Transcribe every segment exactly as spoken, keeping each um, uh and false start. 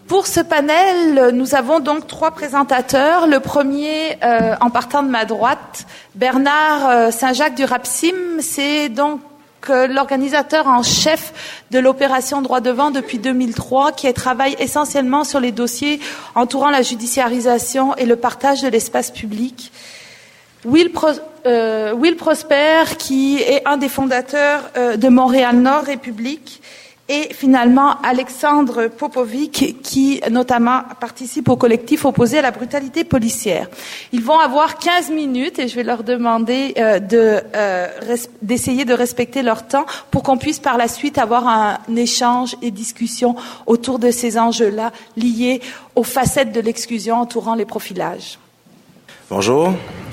Pour ce panel, nous avons donc trois présentateurs. Le premier, euh, en partant de ma droite, Bernard euh, Saint-Jacques du RAPSIM, c'est donc euh, l'organisateur en chef de l'opération Droit devant depuis deux mille trois, qui travaille essentiellement sur les dossiers entourant la judiciarisation et le partage de l'espace public. Will, Pro- euh, Will Prosper, qui est un des fondateurs euh, de Montréal-Nord République. Et finalement, Alexandre Popovic, qui notamment participe au collectif opposé à la brutalité policière. Ils vont avoir quinze minutes et je vais leur demander euh, de, euh, res- d'essayer de respecter leur temps pour qu'on puisse par la suite avoir un échange et discussion autour de ces enjeux-là liés aux facettes de l'exclusion entourant les profilages. Bonjour.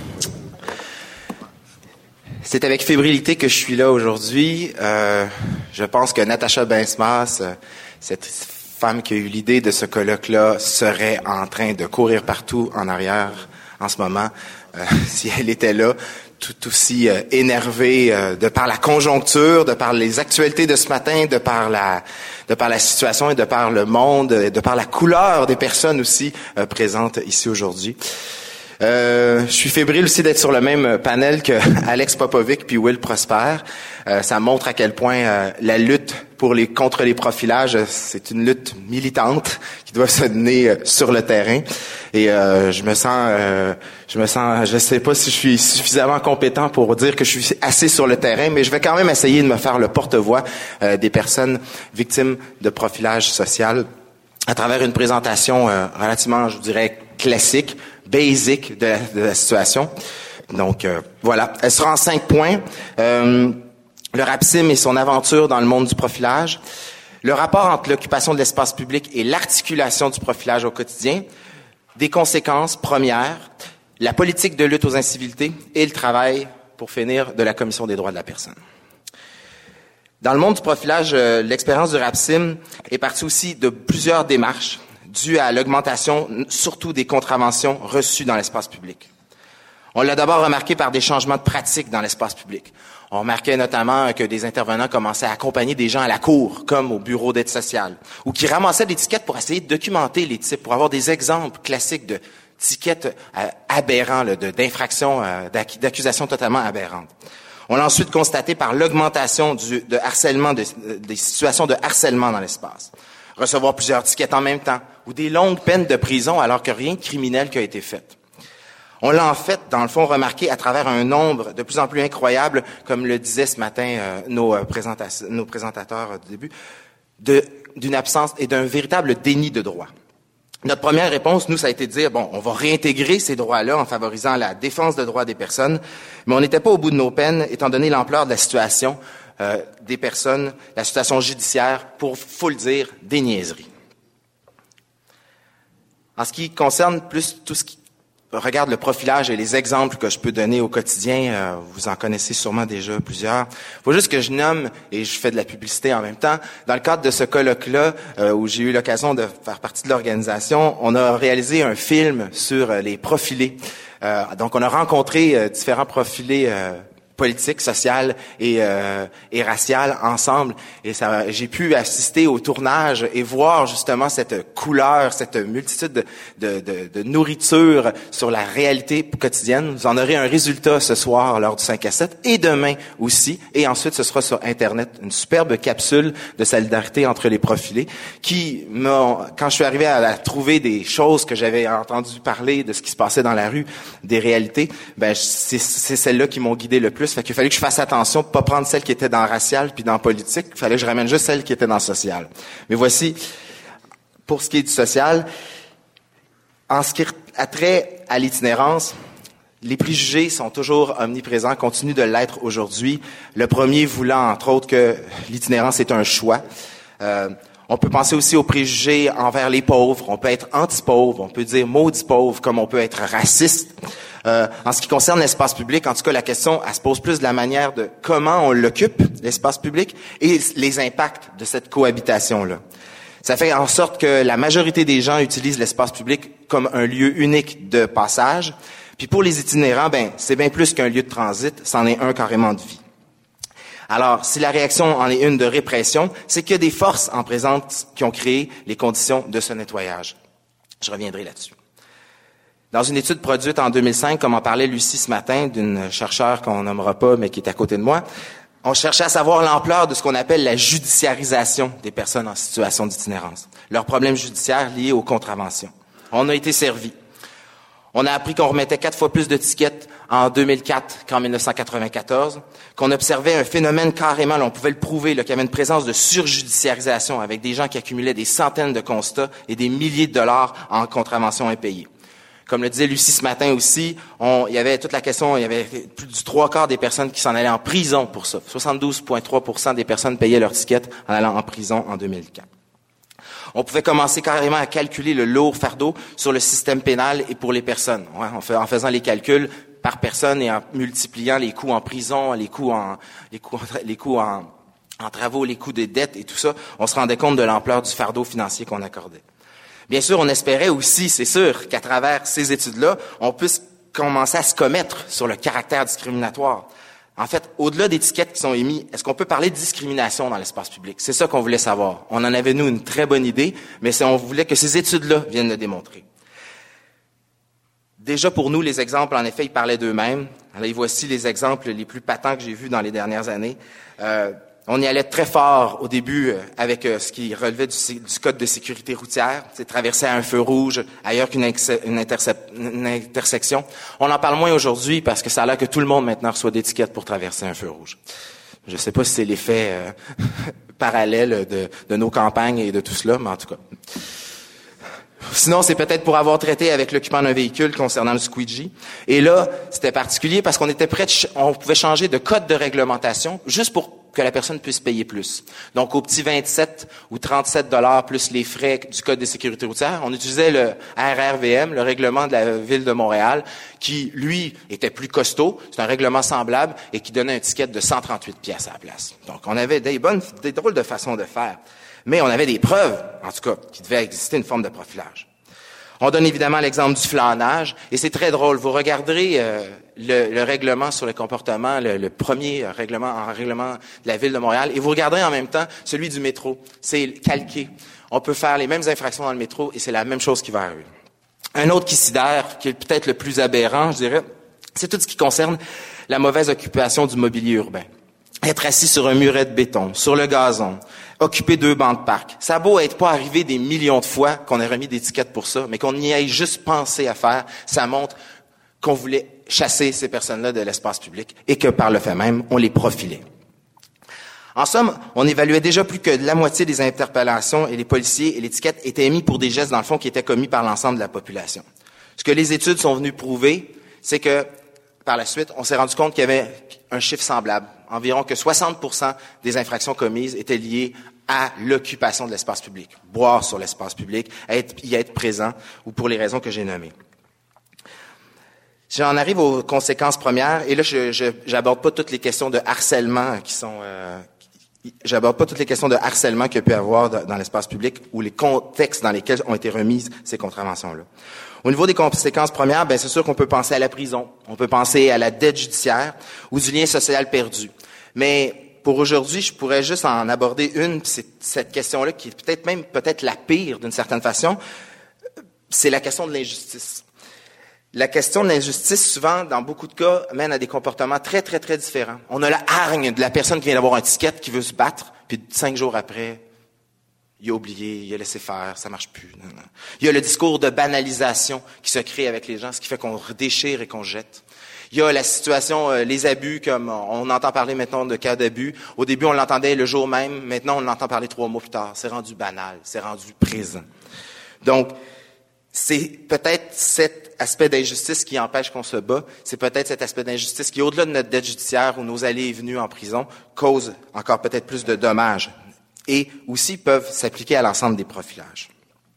C'est avec fébrilité que je suis là aujourd'hui. Euh, je pense que Natacha Bensmas, cette femme qui a eu l'idée de ce colloque-là, serait en train de courir partout en arrière en ce moment, euh, si elle était là, tout aussi euh, énervée euh, de par la conjoncture, de par les actualités de ce matin, de par la, de par la situation et de par le monde, de par la couleur des personnes aussi euh, présentes ici aujourd'hui. Euh, je suis fébrile aussi d'être sur le même panel que Alex Popovic puis Will Prosper. Euh, ça montre à quel point euh, la lutte pour les contre les profilages, c'est une lutte militante qui doit se mener euh, sur le terrain. Et euh, je me sens, euh, je me sens, je sais pas si je suis suffisamment compétent pour dire que je suis assez sur le terrain, mais je vais quand même essayer de me faire le porte-voix euh, des personnes victimes de profilage social à travers une présentation euh, relativement, je vous dirais, classique, basic de la, de la situation. Donc, euh, voilà. Elle sera en cinq points. Euh, le RAPSIM et son aventure dans le monde du profilage. Le rapport entre l'occupation de l'espace public et l'articulation du profilage au quotidien. Des conséquences premières. La politique de lutte aux incivilités et le travail, pour finir, de la Commission des droits de la personne. Dans le monde du profilage, euh, l'expérience du RAPSIM est partie aussi de plusieurs démarches dues à l'augmentation, surtout des contraventions reçues dans l'espace public. On l'a d'abord remarqué par des changements de pratiques dans l'espace public. On remarquait notamment que des intervenants commençaient à accompagner des gens à la cour, comme au bureau d'aide sociale, ou qui ramassaient des tickets pour essayer de documenter les types, pour avoir des exemples classiques de tickets euh, aberrants, là, de, d'infractions, euh, d'acc- d'accusations totalement aberrantes. On l'a ensuite constaté par l'augmentation du, de harcèlement, de, des situations de harcèlement dans l'espace. Recevoir plusieurs tickets en même temps, ou des longues peines de prison alors que rien de criminel qui a été fait. On l'a en fait, dans le fond, remarqué à travers un nombre de plus en plus incroyable, comme le disaient ce matin euh, nos, euh, présenta- nos présentateurs euh, du début, de, d'une absence et d'un véritable déni de droit. Notre première réponse, nous, ça a été de dire, bon, on va réintégrer ces droits-là en favorisant la défense de droits des personnes, mais on n'était pas au bout de nos peines, étant donné l'ampleur de la situation euh, des personnes, la situation judiciaire, pour, faut le dire, des niaiseries. En ce qui concerne plus tout ce qui regarde le profilage et les exemples que je peux donner au quotidien, euh, vous en connaissez sûrement déjà plusieurs. Il faut juste que je nomme, et je fais de la publicité en même temps, dans le cadre de ce colloque-là, euh, où j'ai eu l'occasion de faire partie de l'organisation, on a réalisé un film sur euh, les profilés. Euh, donc, on a rencontré euh, différents profilés euh, politique, sociale et, euh, et raciale ensemble. Et ça, j'ai pu assister au tournage et voir justement cette couleur, cette multitude de, de, de, de nourriture sur la réalité quotidienne. Vous en aurez un résultat ce soir lors du cinq à sept et demain aussi. Et ensuite, ce sera sur Internet, une superbe capsule de solidarité entre les profilés qui m'a, quand je suis arrivé à, à trouver des choses que j'avais entendu parler de ce qui se passait dans la rue, des réalités, ben c'est, c'est celles-là qui m'ont guidé le plus. Fait qu'il fallait que je fasse attention de pas prendre celle qui était dans racial puis dans politique. Il fallait que je ramène juste celle qui était dans social. Mais voici, pour ce qui est du social, en ce qui a trait à l'itinérance, les préjugés sont toujours omniprésents, continuent de l'être aujourd'hui. Le premier voulant, entre autres, que l'itinérance est un choix. Euh, On peut penser aussi aux préjugés envers les pauvres. On peut être anti-pauvre, on peut dire maudit pauvre, comme on peut être raciste. Euh, en ce qui concerne l'espace public, en tout cas, la question, elle se pose plus de la manière de comment on l'occupe, l'espace public, et les impacts de cette cohabitation-là. Ça fait en sorte que la majorité des gens utilisent l'espace public comme un lieu unique de passage. Puis pour les itinérants, ben c'est bien plus qu'un lieu de transit, c'en est un carrément de vie. Alors, si la réaction en est une de répression, c'est qu'il y a des forces en présence qui ont créé les conditions de ce nettoyage. Je reviendrai là-dessus. Dans une étude produite en deux mille cinq, comme en parlait Lucie ce matin, d'une chercheure qu'on nommera pas, mais qui est à côté de moi, on cherchait à savoir l'ampleur de ce qu'on appelle la judiciarisation des personnes en situation d'itinérance, leurs problèmes judiciaires liés aux contraventions. On a été servi. On a appris qu'on remettait quatre fois plus de tickets en deux mille quatre qu'en dix-neuf cent quatre-vingt-quatorze, qu'on observait un phénomène carrément, là, on pouvait le prouver, là, qu'il y avait une présence de surjudiciarisation avec des gens qui accumulaient des centaines de constats et des milliers de dollars en contraventions impayées. Comme le disait Lucie ce matin aussi, on, il y avait toute la question, il y avait plus du trois quarts des personnes qui s'en allaient en prison pour ça. soixante-douze virgule trois pour cent des personnes payaient leur ticket en allant en prison en deux mille quatre. On pouvait commencer carrément à calculer le lourd fardeau sur le système pénal et pour les personnes, ouais, en, fait, en faisant les calculs par personne et en multipliant les coûts en prison, les coûts en, les coûts, les coûts en, en travaux, les coûts des dettes et tout ça, on se rendait compte de l'ampleur du fardeau financier qu'on accordait. Bien sûr, on espérait aussi, c'est sûr, qu'à travers ces études-là, on puisse commencer à se commettre sur le caractère discriminatoire. En fait, au-delà des étiquettes qui sont émises, est-ce qu'on peut parler de discrimination dans l'espace public? C'est ça qu'on voulait savoir. On en avait, nous, une très bonne idée, mais c'est, on voulait que ces études-là viennent le démontrer. Déjà, pour nous, les exemples, en effet, ils parlaient d'eux-mêmes. Alors, voici les exemples les plus patents que j'ai vus dans les dernières années. Euh, On y allait très fort au début euh, avec euh, ce qui relevait du, du code de sécurité routière, c'est traverser à un feu rouge ailleurs qu'une ex, une, intercep, une intersection. On en parle moins aujourd'hui parce que ça a l'air que tout le monde maintenant reçoit d'étiquettes pour traverser un feu rouge. Je ne sais pas si c'est l'effet euh, parallèle de, de nos campagnes et de tout cela, mais en tout cas. Sinon, c'est peut-être pour avoir traité avec l'occupant d'un véhicule concernant le squeegee. Et là, c'était particulier parce qu'on était prêt, de ch- on pouvait changer de code de réglementation juste pour que la personne puisse payer plus. Donc, au petit vingt-sept ou trente-sept dollars plus les frais du Code de sécurité routière, on utilisait le R R V M, le règlement de la Ville de Montréal, qui, lui, était plus costaud. C'est un règlement semblable et qui donnait un ticket de cent trente-huit piastres à la place. Donc, on avait des bonnes, des drôles de façons de faire. Mais on avait des preuves, en tout cas, qu'il devait exister une forme de profilage. On donne évidemment l'exemple du flânage, et c'est très drôle. Vous regarderez euh, le, le règlement sur le comportement, le, le premier règlement en règlement de la Ville de Montréal, et vous regarderez en même temps celui du métro. C'est calqué. On peut faire les mêmes infractions dans le métro, et c'est la même chose qui va arriver. Un autre qui sidère, qui est peut-être le plus aberrant, je dirais, c'est tout ce qui concerne la mauvaise occupation du mobilier urbain. Être assis sur un muret de béton, sur le gazon, occuper deux bancs de parc. Ça a beau être pas arrivé des millions de fois qu'on ait remis des étiquettes pour ça, mais qu'on y ait juste pensé à faire, ça montre qu'on voulait chasser ces personnes-là de l'espace public et que par le fait même, on les profilait. En somme, on évaluait déjà plus que la moitié des interpellations et les policiers et l'étiquette étaient émis pour des gestes, dans le fond, qui étaient commis par l'ensemble de la population. Ce que les études sont venues prouver, c'est que, par la suite, on s'est rendu compte qu'il y avait un chiffre semblable. Environ que soixante pour cent des infractions commises étaient liées à l'occupation de l'espace public. Boire sur l'espace public, être, y être présent, ou pour les raisons que j'ai nommées. J'en arrive aux conséquences premières, et là, je, je j'aborde pas toutes les questions de harcèlement qui sont... Euh, j'aborde pas toutes les questions de harcèlement qu'il y a pu avoir dans l'espace public ou les contextes dans lesquels ont été remises ces contraventions-là. Au niveau des conséquences premières, ben c'est sûr qu'on peut penser à la prison, on peut penser à la dette judiciaire ou du lien social perdu. Mais pour aujourd'hui, je pourrais juste en aborder une, c'est cette question-là qui est peut-être même peut-être la pire d'une certaine façon, c'est la question de l'injustice. La question de l'injustice, souvent, dans beaucoup de cas, mène à des comportements très, très, très différents. On a la hargne de la personne qui vient d'avoir un ticket, qui veut se battre, puis cinq jours après, il a oublié, il a laissé faire, ça marche plus. Non, non. Il y a le discours de banalisation qui se crée avec les gens, ce qui fait qu'on déchire et qu'on jette. Il y a la situation, euh, les abus, comme on entend parler maintenant de cas d'abus. Au début, on l'entendait le jour même. Maintenant, on l'entend parler trois mois plus tard. C'est rendu banal, c'est rendu présent. Donc, c'est peut-être cet aspect d'injustice qui empêche qu'on se bat. C'est peut-être cet aspect d'injustice qui, au-delà de notre dette judiciaire ou nos allées et venues en prison, cause encore peut-être plus de dommages et aussi peuvent s'appliquer à l'ensemble des profilages.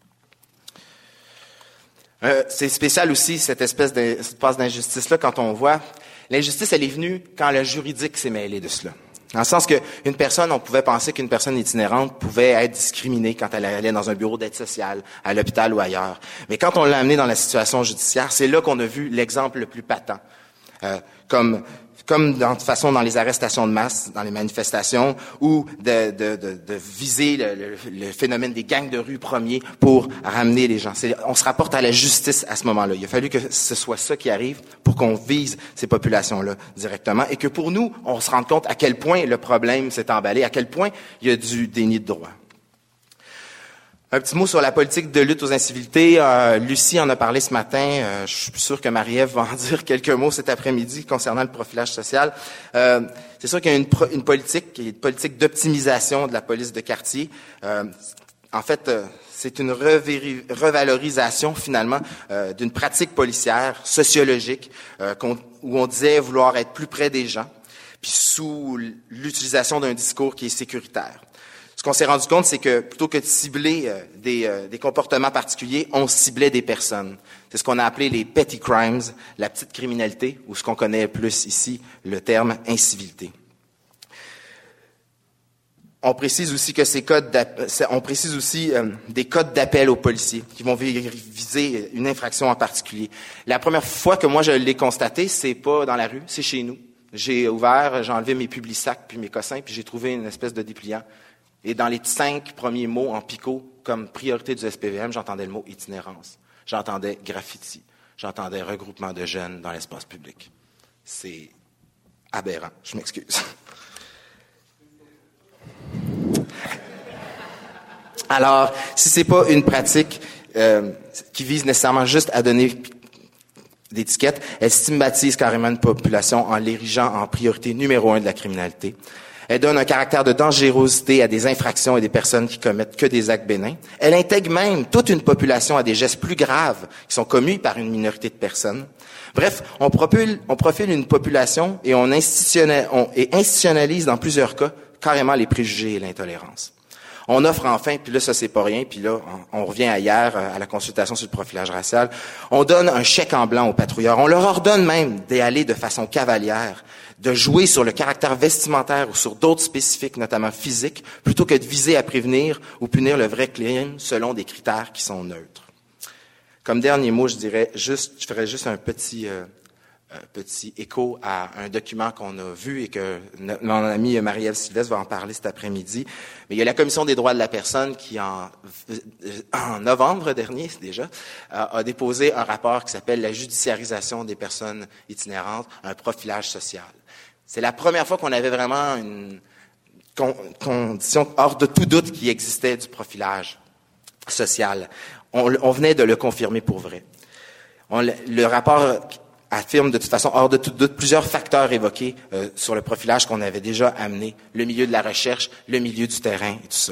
Euh, c'est spécial aussi, cette espèce de cette passe d'injustice-là, quand on voit. L'injustice, elle est venue quand le juridique s'est mêlé de cela. Dans le sens qu'une personne, on pouvait penser qu'une personne itinérante pouvait être discriminée quand elle allait dans un bureau d'aide sociale, à l'hôpital ou ailleurs. Mais quand on l'a amenée dans la situation judiciaire, c'est là qu'on a vu l'exemple le plus patent. euh, comme comme dans, de toute façon dans les arrestations de masse, dans les manifestations, ou de, de, de, de viser le, le, le phénomène des gangs de rue premiers pour ramener les gens. C'est, on se rapporte à la justice à ce moment-là. Il a fallu que ce soit ça qui arrive pour qu'on vise ces populations-là directement et que pour nous, on se rende compte à quel point le problème s'est emballé, à quel point il y a du déni de droit. Un petit mot sur la politique de lutte aux incivilités. Euh, Lucie en a parlé ce matin. Euh, je suis sûr que Marie-Ève va en dire quelques mots cet après-midi concernant le profilage social. Euh, c'est sûr qu'il y a une, pro- une politique, qui est une politique d'optimisation de la police de quartier. Euh, en fait, euh, c'est une revéri- revalorisation finalement euh, d'une pratique policière, sociologique, euh, qu'on, où on disait vouloir être plus près des gens, puis sous l'utilisation d'un discours qui est sécuritaire. Ce qu'on s'est rendu compte, c'est que plutôt que de cibler euh, des, euh, des comportements particuliers, on ciblait des personnes. C'est ce qu'on a appelé les petty crimes, la petite criminalité, ou ce qu'on connaît plus ici, le terme incivilité. On précise aussi que ces codes, on précise aussi euh, des codes d'appel aux policiers qui vont viser une infraction en particulier. La première fois que moi je l'ai constaté, c'est pas dans la rue, c'est chez nous. J'ai ouvert, j'ai enlevé mes publisacs puis mes cossins, puis j'ai trouvé une espèce de dépliant. Et dans les cinq premiers mots en picot, comme priorité du S P V M, j'entendais le mot itinérance. J'entendais graffiti. J'entendais regroupement de jeunes dans l'espace public. C'est aberrant. Je m'excuse. Alors, si c'est pas une pratique euh, qui vise nécessairement juste à donner d'étiquettes, elle stigmatise carrément une population en l'érigeant en priorité numéro un de la criminalité. Elle donne un caractère de dangerosité à des infractions et des personnes qui commettent que des actes bénins. Elle intègre même toute une population à des gestes plus graves qui sont commis par une minorité de personnes. Bref, on profile, on profile une population et on, institutionnalise, on et institutionnalise dans plusieurs cas carrément les préjugés et l'intolérance. On offre enfin, puis là ça c'est pas rien, puis là on, on revient à hier à la consultation sur le profilage racial, on donne un chèque en blanc aux patrouilleurs. On leur ordonne même d'y aller de façon cavalière, de jouer sur le caractère vestimentaire ou sur d'autres spécifiques, notamment physiques, plutôt que de viser à prévenir ou punir le vrai crime selon des critères qui sont neutres. Comme dernier mot, je dirais juste, je ferais juste un petit, euh, un petit écho à un document qu'on a vu et que mon amie Marie-Ève Sylvestre va en parler cet après-midi. Mais il y a la Commission des droits de la personne qui, en, en novembre dernier déjà, a déposé un rapport qui s'appelle « La judiciarisation des personnes itinérantes, un profilage social ». C'est la première fois qu'on avait vraiment une con, condition hors de tout doute qui existait du profilage social. On, on venait de le confirmer pour vrai. On, le rapport affirme de toute façon, hors de tout doute, plusieurs facteurs évoqués euh, sur le profilage qu'on avait déjà amené, le milieu de la recherche, le milieu du terrain et tout ça.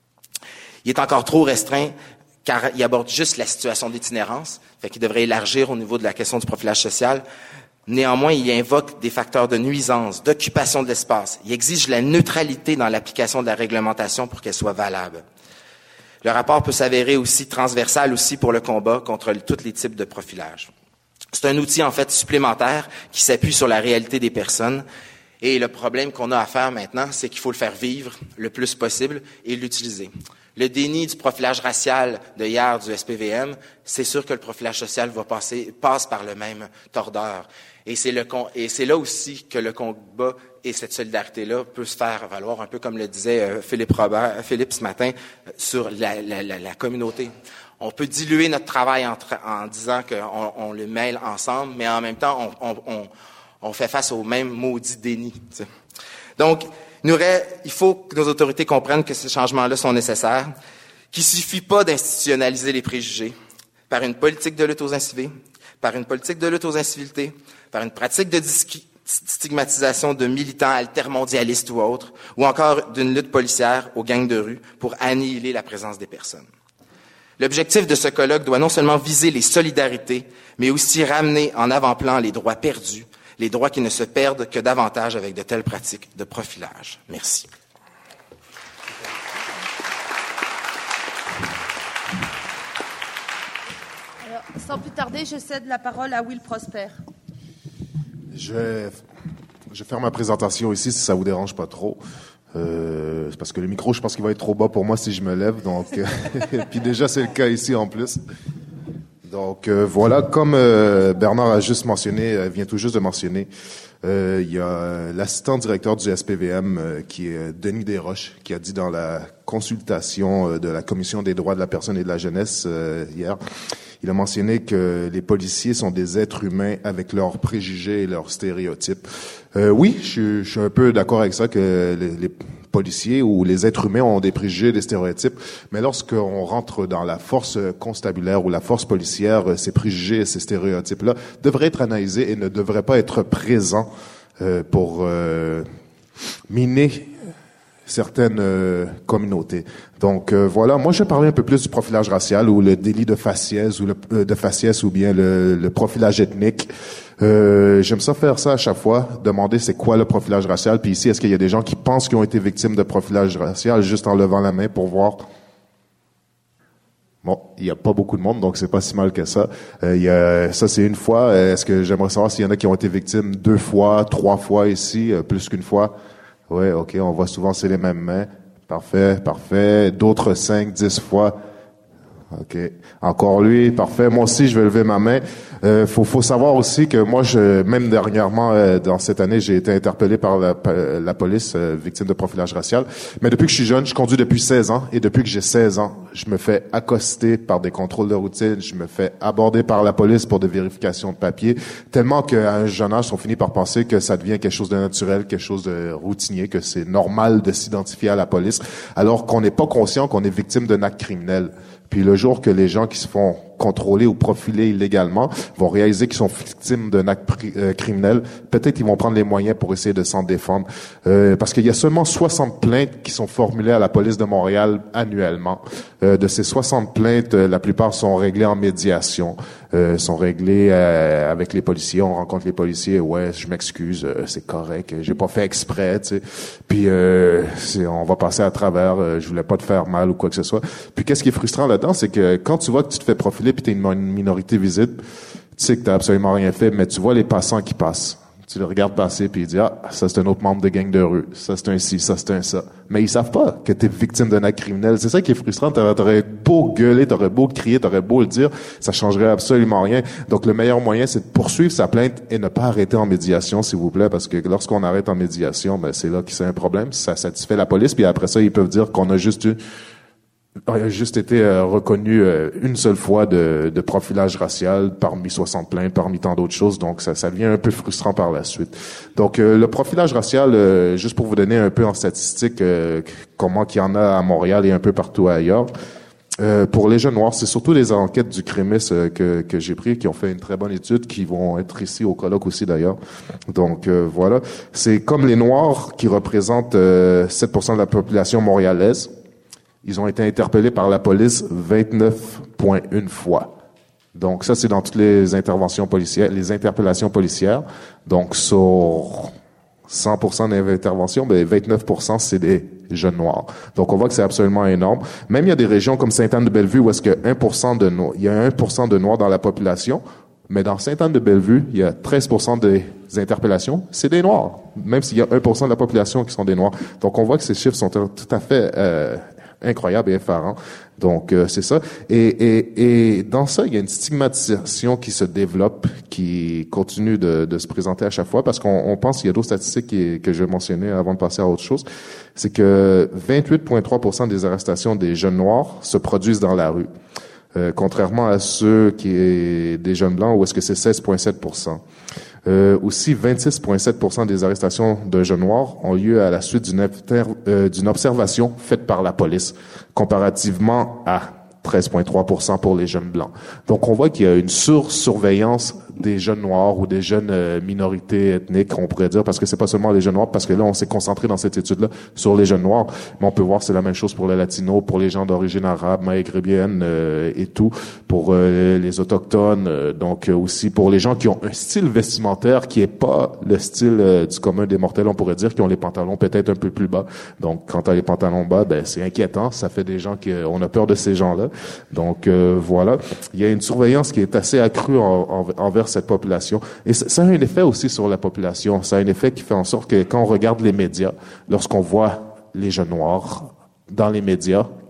Il est encore trop restreint car il aborde juste la situation d'itinérance, fait qu'il devrait élargir au niveau de la question du profilage social. Néanmoins, il invoque des facteurs de nuisance, d'occupation de l'espace. Il exige la neutralité dans l'application de la réglementation pour qu'elle soit valable. Le rapport peut s'avérer aussi transversal aussi pour le combat contre tous les types de profilage. C'est un outil, en fait, supplémentaire qui s'appuie sur la réalité des personnes. Et le problème qu'on a à faire maintenant, c'est qu'il faut le faire vivre le plus possible et l'utiliser. Le déni du profilage racial de hier du S P V M, c'est sûr que le profilage social va passer, passe par le même tordeur. Et c'est le, et c'est là aussi que le combat et cette solidarité-là peut se faire valoir, un peu comme le disait Philippe Robert, Philippe ce matin, sur la, la, la, la communauté. On peut diluer notre travail en, en disant qu'on on le mêle ensemble, mais en même temps, on, on, on, on fait face au même maudit déni. T'sais. Donc, il, nous aurait, il faut que nos autorités comprennent que ces changements-là sont nécessaires, qu'il ne suffit pas d'institutionnaliser les préjugés par une politique de lutte aux incivilités, par une politique de lutte aux incivilités, par une pratique de disqui- stigmatisation de militants altermondialistes ou autres, ou encore d'une lutte policière aux gangs de rue pour annihiler la présence des personnes. L'objectif de ce colloque doit non seulement viser les solidarités, mais aussi ramener en avant-plan les droits perdus, les droits qui ne se perdent que davantage avec de telles pratiques de profilage. Merci. Alors, sans plus tarder, je cède la parole à Will Prosper. Je vais, je vais faire ma présentation ici, si ça vous dérange pas trop. Euh, c'est parce que le micro, je pense qu'il va être trop bas pour moi si je me lève. Donc, puis déjà, c'est le cas ici en plus. Donc euh, voilà, comme euh, Bernard a juste mentionné, euh, vient tout juste de mentionner, euh, il y a euh, l'assistant directeur du S P V M euh, qui est euh, Denis Desroches, qui a dit dans la consultation euh, de la Commission des droits de la personne et de la jeunesse euh, hier, il a mentionné que les policiers sont des êtres humains avec leurs préjugés et leurs stéréotypes. Euh, oui, je, je suis un peu d'accord avec ça, que les, les policiers ou les êtres humains ont des préjugés, des stéréotypes, mais lorsqu'on rentre dans la force constabulaire ou la force policière, ces préjugés et ces stéréotypes-là devraient être analysés et ne devraient pas être présents euh, pour euh, miner certaines euh, communautés. Donc euh, voilà, moi je vais parler un peu plus du profilage racial ou le délit de faciès ou le euh, de faciès ou bien le, le profilage ethnique. Euh, j'aime ça faire ça à chaque fois, demander c'est quoi le profilage racial. Puis ici, est-ce qu'il y a des gens qui pensent qu'ils ont été victimes de profilage racial juste en levant la main pour voir? Bon, il y a pas beaucoup de monde, donc c'est pas si mal que ça. Euh, il y a, ça c'est une fois. Est-ce que j'aimerais savoir s'il y en a qui ont été victimes deux fois, trois fois ici, euh, plus qu'une fois? Ouais, ok, on voit souvent c'est les mêmes mains. Parfait, parfait. D'autres cinq, dix fois. Ok. Encore lui, parfait. Moi aussi, je vais lever ma main. Euh, faut, faut savoir aussi que moi, je, même dernièrement, euh, dans cette année, j'ai été interpellé par la, la police, euh, victime de profilage racial. Mais depuis que je suis jeune, je conduis depuis seize ans, et depuis que j'ai seize ans, je me fais accoster par des contrôles de routine, je me fais aborder par la police pour des vérifications de papier, tellement qu'à un jeune âge, on finit par penser que ça devient quelque chose de naturel, quelque chose de routinier, que c'est normal de s'identifier à la police, alors qu'on n'est pas conscient qu'on est victime d'un acte criminel. Puis le jour que les gens qui se font contrôler ou profiler illégalement vont réaliser qu'ils sont victimes d'un acte pri- euh, criminel, peut-être ils vont prendre les moyens pour essayer de s'en défendre. Euh, parce qu'il y a seulement soixante plaintes qui sont formulées à la police de Montréal annuellement. Euh, de ces soixante plaintes, euh, la plupart sont réglées en médiation, euh, sont réglées euh, avec les policiers. On rencontre les policiers, ouais, je m'excuse, euh, c'est correct, j'ai pas fait exprès, tu sais. Puis euh, c'est, on va passer à travers, euh, je voulais pas te faire mal ou quoi que ce soit. Puis qu'est-ce qui est frustrant là-dedans, c'est que quand tu vois que tu te fais profiler puis t'es une minorité visible, tu sais que t'as absolument rien fait, mais tu vois les passants qui passent. Tu le regardes passer puis il dit, ah, ça c'est un autre membre de gang de rue, ça c'est un ci, ça c'est un ça. Mais ils savent pas que t'es victime d'un acte criminel. C'est ça qui est frustrant. T'aurais, t'aurais beau gueuler, t'aurais beau crier, t'aurais beau le dire, ça changerait absolument rien. Donc le meilleur moyen, c'est de poursuivre sa plainte et ne pas arrêter en médiation, s'il vous plaît, parce que lorsqu'on arrête en médiation, ben c'est là que c'est un problème. Ça satisfait la police, puis après ça, ils peuvent dire qu'on a juste eu a juste été euh, reconnu euh, une seule fois de, de profilage racial parmi soixante plaintes, parmi tant d'autres choses. Donc, ça, ça devient un peu frustrant par la suite. Donc, euh, le profilage racial, euh, juste pour vous donner un peu en statistique euh, comment qu'il y en a à Montréal et un peu partout ailleurs. Euh, pour les jeunes noirs, c'est surtout les enquêtes du Crémis euh, que, que j'ai pris, qui ont fait une très bonne étude, qui vont être ici au colloque aussi d'ailleurs. Donc euh, voilà, c'est comme les Noirs qui représentent euh, sept pour cent de la population montréalaise. Ils ont été interpellés par la police vingt-neuf virgule un fois. Donc ça, c'est dans toutes les interventions policières, les interpellations policières. Donc sur cent pour cent des interventions, ben vingt-neuf pour cent c'est des jeunes noirs. Donc on voit que c'est absolument énorme. Même il y a des régions comme Sainte-Anne-de-Bellevue où est-ce que un pour cent de noirs, il y a un pour cent de noirs dans la population, mais dans Sainte-Anne-de-Bellevue, il y a treize pour cent des interpellations, c'est des noirs. Même s'il y a un pour cent de la population qui sont des noirs. Donc on voit que ces chiffres sont tout à fait euh, incroyable et effarant. Donc, euh, c'est ça. Et, et, et dans ça, il y a une stigmatisation qui se développe, qui continue de, de se présenter à chaque fois, parce qu'on on pense qu'il y a d'autres statistiques qui, que je mentionnais avant de passer à autre chose. C'est que vingt-huit virgule trois pour cent des arrestations des jeunes noirs se produisent dans la rue. Euh, contrairement à ceux qui est des jeunes blancs, où est-ce que c'est seize virgule sept pour cent. Euh, aussi, vingt-six virgule sept pour cent des arrestations de jeunes noirs ont lieu à la suite d'une, euh, d'une observation faite par la police, comparativement à treize virgule trois pour cent pour les jeunes blancs. Donc, on voit qu'il y a une sursurveillance des jeunes noirs ou des jeunes euh, minorités ethniques, on pourrait dire, parce que c'est pas seulement les jeunes noirs, parce que là, on s'est concentré dans cette étude-là sur les jeunes noirs, mais on peut voir c'est la même chose pour les latinos, pour les gens d'origine arabe, maghrébienne euh, et tout, pour euh, les autochtones, euh, donc euh, aussi pour les gens qui ont un style vestimentaire qui est pas le style euh, du commun des mortels, on pourrait dire, qui ont les pantalons peut-être un peu plus bas. Donc, quand t'as les pantalons bas, ben c'est inquiétant, ça fait des gens qui, on a peur de ces gens-là. Donc, euh, voilà. Il y a une surveillance qui est assez accrue en, en, envers cette population. Et ça, ça a un effet aussi sur la population. Ça a un effet qui fait en sorte que quand on regarde les médias, lorsqu'on voit les jeunes noirs dans les médias,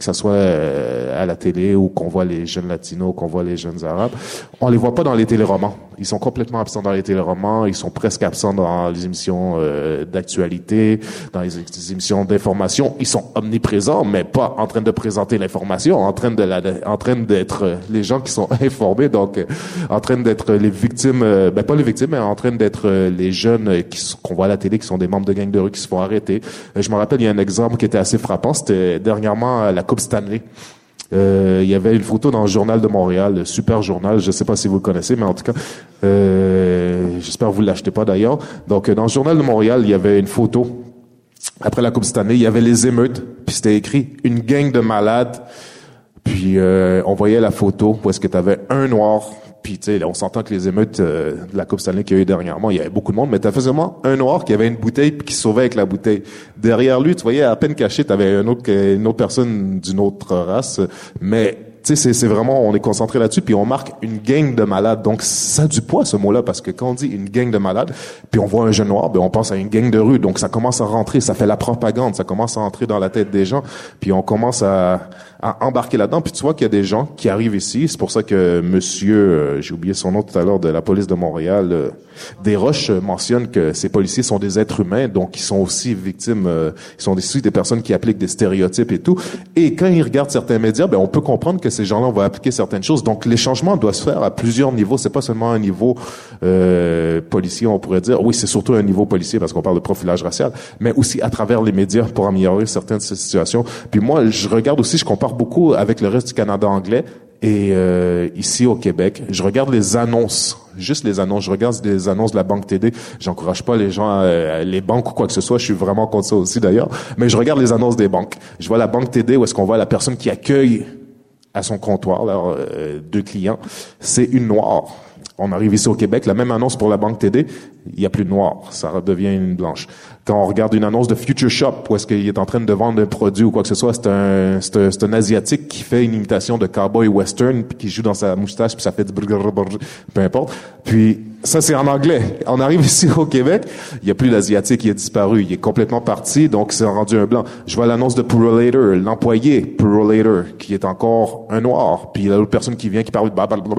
que ce soit euh, à la télé ou qu'on voit les jeunes latinos, qu'on voit les jeunes arabes, on les voit pas dans les téléromans. Ils sont complètement absents dans les téléromans, ils sont presque absents dans les émissions euh, d'actualité, dans les, les émissions d'information. Ils sont omniprésents, mais pas en train de présenter l'information, en train de la, en train d'être euh, les gens qui sont informés, donc euh, en train d'être les victimes, euh, ben pas les victimes, mais en train d'être euh, les jeunes euh, qui qu'on voit à la télé, qui sont des membres de gangs de rue qui se font arrêter. Euh, je me rappelle, il y a un exemple qui était assez frappant, c'était dernièrement à la Coupe Stanley. Euh, il y avait une photo dans le Journal de Montréal, le super journal, je sais pas si vous le connaissez, mais en tout cas, euh, j'espère que vous l'achetez pas d'ailleurs. Donc, dans le Journal de Montréal, il y avait une photo. Après la Coupe Stanley, il y avait les émeutes, puis c'était écrit « Une gang de malades ». Puis, euh, on voyait la photo où est-ce que tu avais un noir. Puis, tu sais, on s'entend que les émeutes euh, de la Coupe Stanley qu'il y a eu dernièrement, il y avait beaucoup de monde, mais t'as seulement un noir qui avait une bouteille puis qui sauvait avec la bouteille. Derrière lui, tu voyais à peine caché, t'avais une autre, une autre personne d'une autre race, mais tu sais, c'est, c'est vraiment, on est concentré là-dessus, puis on marque une gang de malades. Donc, ça a du poids, ce mot-là, parce que quand on dit une gang de malades, puis on voit un jeune noir, ben on pense à une gang de rue. Donc, ça commence à rentrer, ça fait la propagande, ça commence à entrer dans la tête des gens, puis on commence à, à embarquer là-dedans. Puis tu vois qu'il y a des gens qui arrivent ici. C'est pour ça que monsieur, euh, j'ai oublié son nom tout à l'heure, de la police de Montréal, euh, Desroches, euh, mentionne que ces policiers sont des êtres humains, donc ils sont aussi victimes, euh, ils sont aussi des personnes qui appliquent des stéréotypes et tout. Et quand ils regardent certains médias, ben on peut comprendre que ces gens-là vont appliquer certaines choses. Donc les changements doivent se faire à plusieurs niveaux. C'est pas seulement un niveau euh, policier, on pourrait dire. Oui, c'est surtout un niveau policier parce qu'on parle de profilage racial, mais aussi à travers les médias pour améliorer certaines situations. Puis moi, je regarde aussi, je compare beaucoup avec le reste du Canada anglais. Et euh, ici au Québec, je regarde les annonces, juste les annonces. Je regarde les annonces de la Banque T D. J'encourage pas les gens, euh, les banques ou quoi que ce soit. Je suis vraiment contre ça aussi d'ailleurs. Mais je regarde les annonces des banques. Je vois la Banque T D où est-ce qu'on voit la personne qui accueille à son comptoir leurs euh, deux clients. C'est une noire. On arrive ici au Québec, la même annonce pour la Banque T D, il y a plus de noir, ça redevient une blanche. Quand on regarde une annonce de Future Shop, où est-ce qu'il est en train de vendre un produit ou quoi que ce soit, c'est un, c'est un, c'est un Asiatique qui fait une imitation de cowboy western, puis qui joue dans sa moustache, puis ça fait du brrrr, peu importe. Puis, ça, c'est en anglais. On arrive ici au Québec, il n'y a plus l'Asiatique, il est disparu, il est complètement parti, donc c'est rendu un blanc. Je vois l'annonce de Purolator, l'employé Purolator, qui est encore un noir, puis il y a l'autre personne qui vient, qui parle,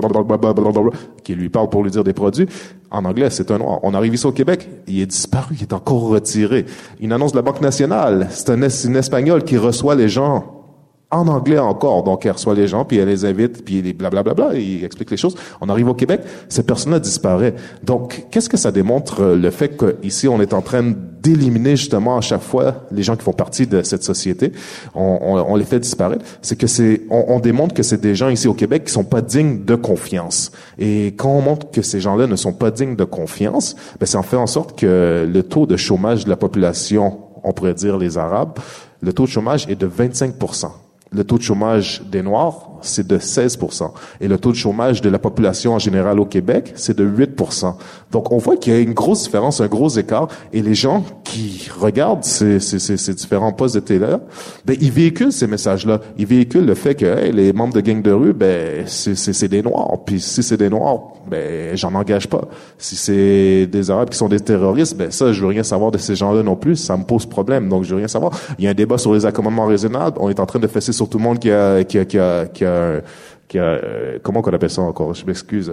qui lui parle pour lui dire des produits. En anglais, c'est un noir. On arrive ici au Québec, il est disparu, il est encore retiré. Une annonce de la Banque nationale, c'est un, c'est une Espagnole qui reçoit les gens en anglais encore. Donc, elle reçoit les gens, puis elle les invite, puis les blablabla, il explique les choses. On arrive au Québec, cette personne-là disparaît. Donc, qu'est-ce que ça démontre, le fait qu'ici, on est en train d'éliminer justement à chaque fois les gens qui font partie de cette société, on, on, on les fait disparaître. C'est que c'est, on, on démontre que c'est des gens ici au Québec qui sont pas dignes de confiance. Et quand on montre que ces gens-là ne sont pas dignes de confiance, ben ça en fait en sorte que le taux de chômage de la population, on pourrait dire les Arabes, le taux de chômage est de vingt-cinq pour cent. Le taux de chômage des Noirs, c'est de seize pour cent. Et le taux de chômage de la population en général au Québec, c'est de huit pour cent. Donc, on voit qu'il y a une grosse différence, un gros écart. Et les gens qui regardent ces, ces, ces, ces différents postes de télé, ben, ils véhiculent ces messages-là. Ils véhiculent le fait que hey, les membres de gangs de rue, ben, c'est, c'est, c'est des Noirs. Puis si c'est des Noirs, ben, j'en engage pas. Si c'est des Arabes qui sont des terroristes, ben, ça, je veux rien savoir de ces gens-là non plus. Ça me pose problème. Donc, je veux rien savoir. Il y a un débat sur les accommodements raisonnables. On est en train de fesser sur tout le monde qui a, qui a, qui a, qui a, qui a, euh, comment qu'on appelle ça encore? Je m'excuse.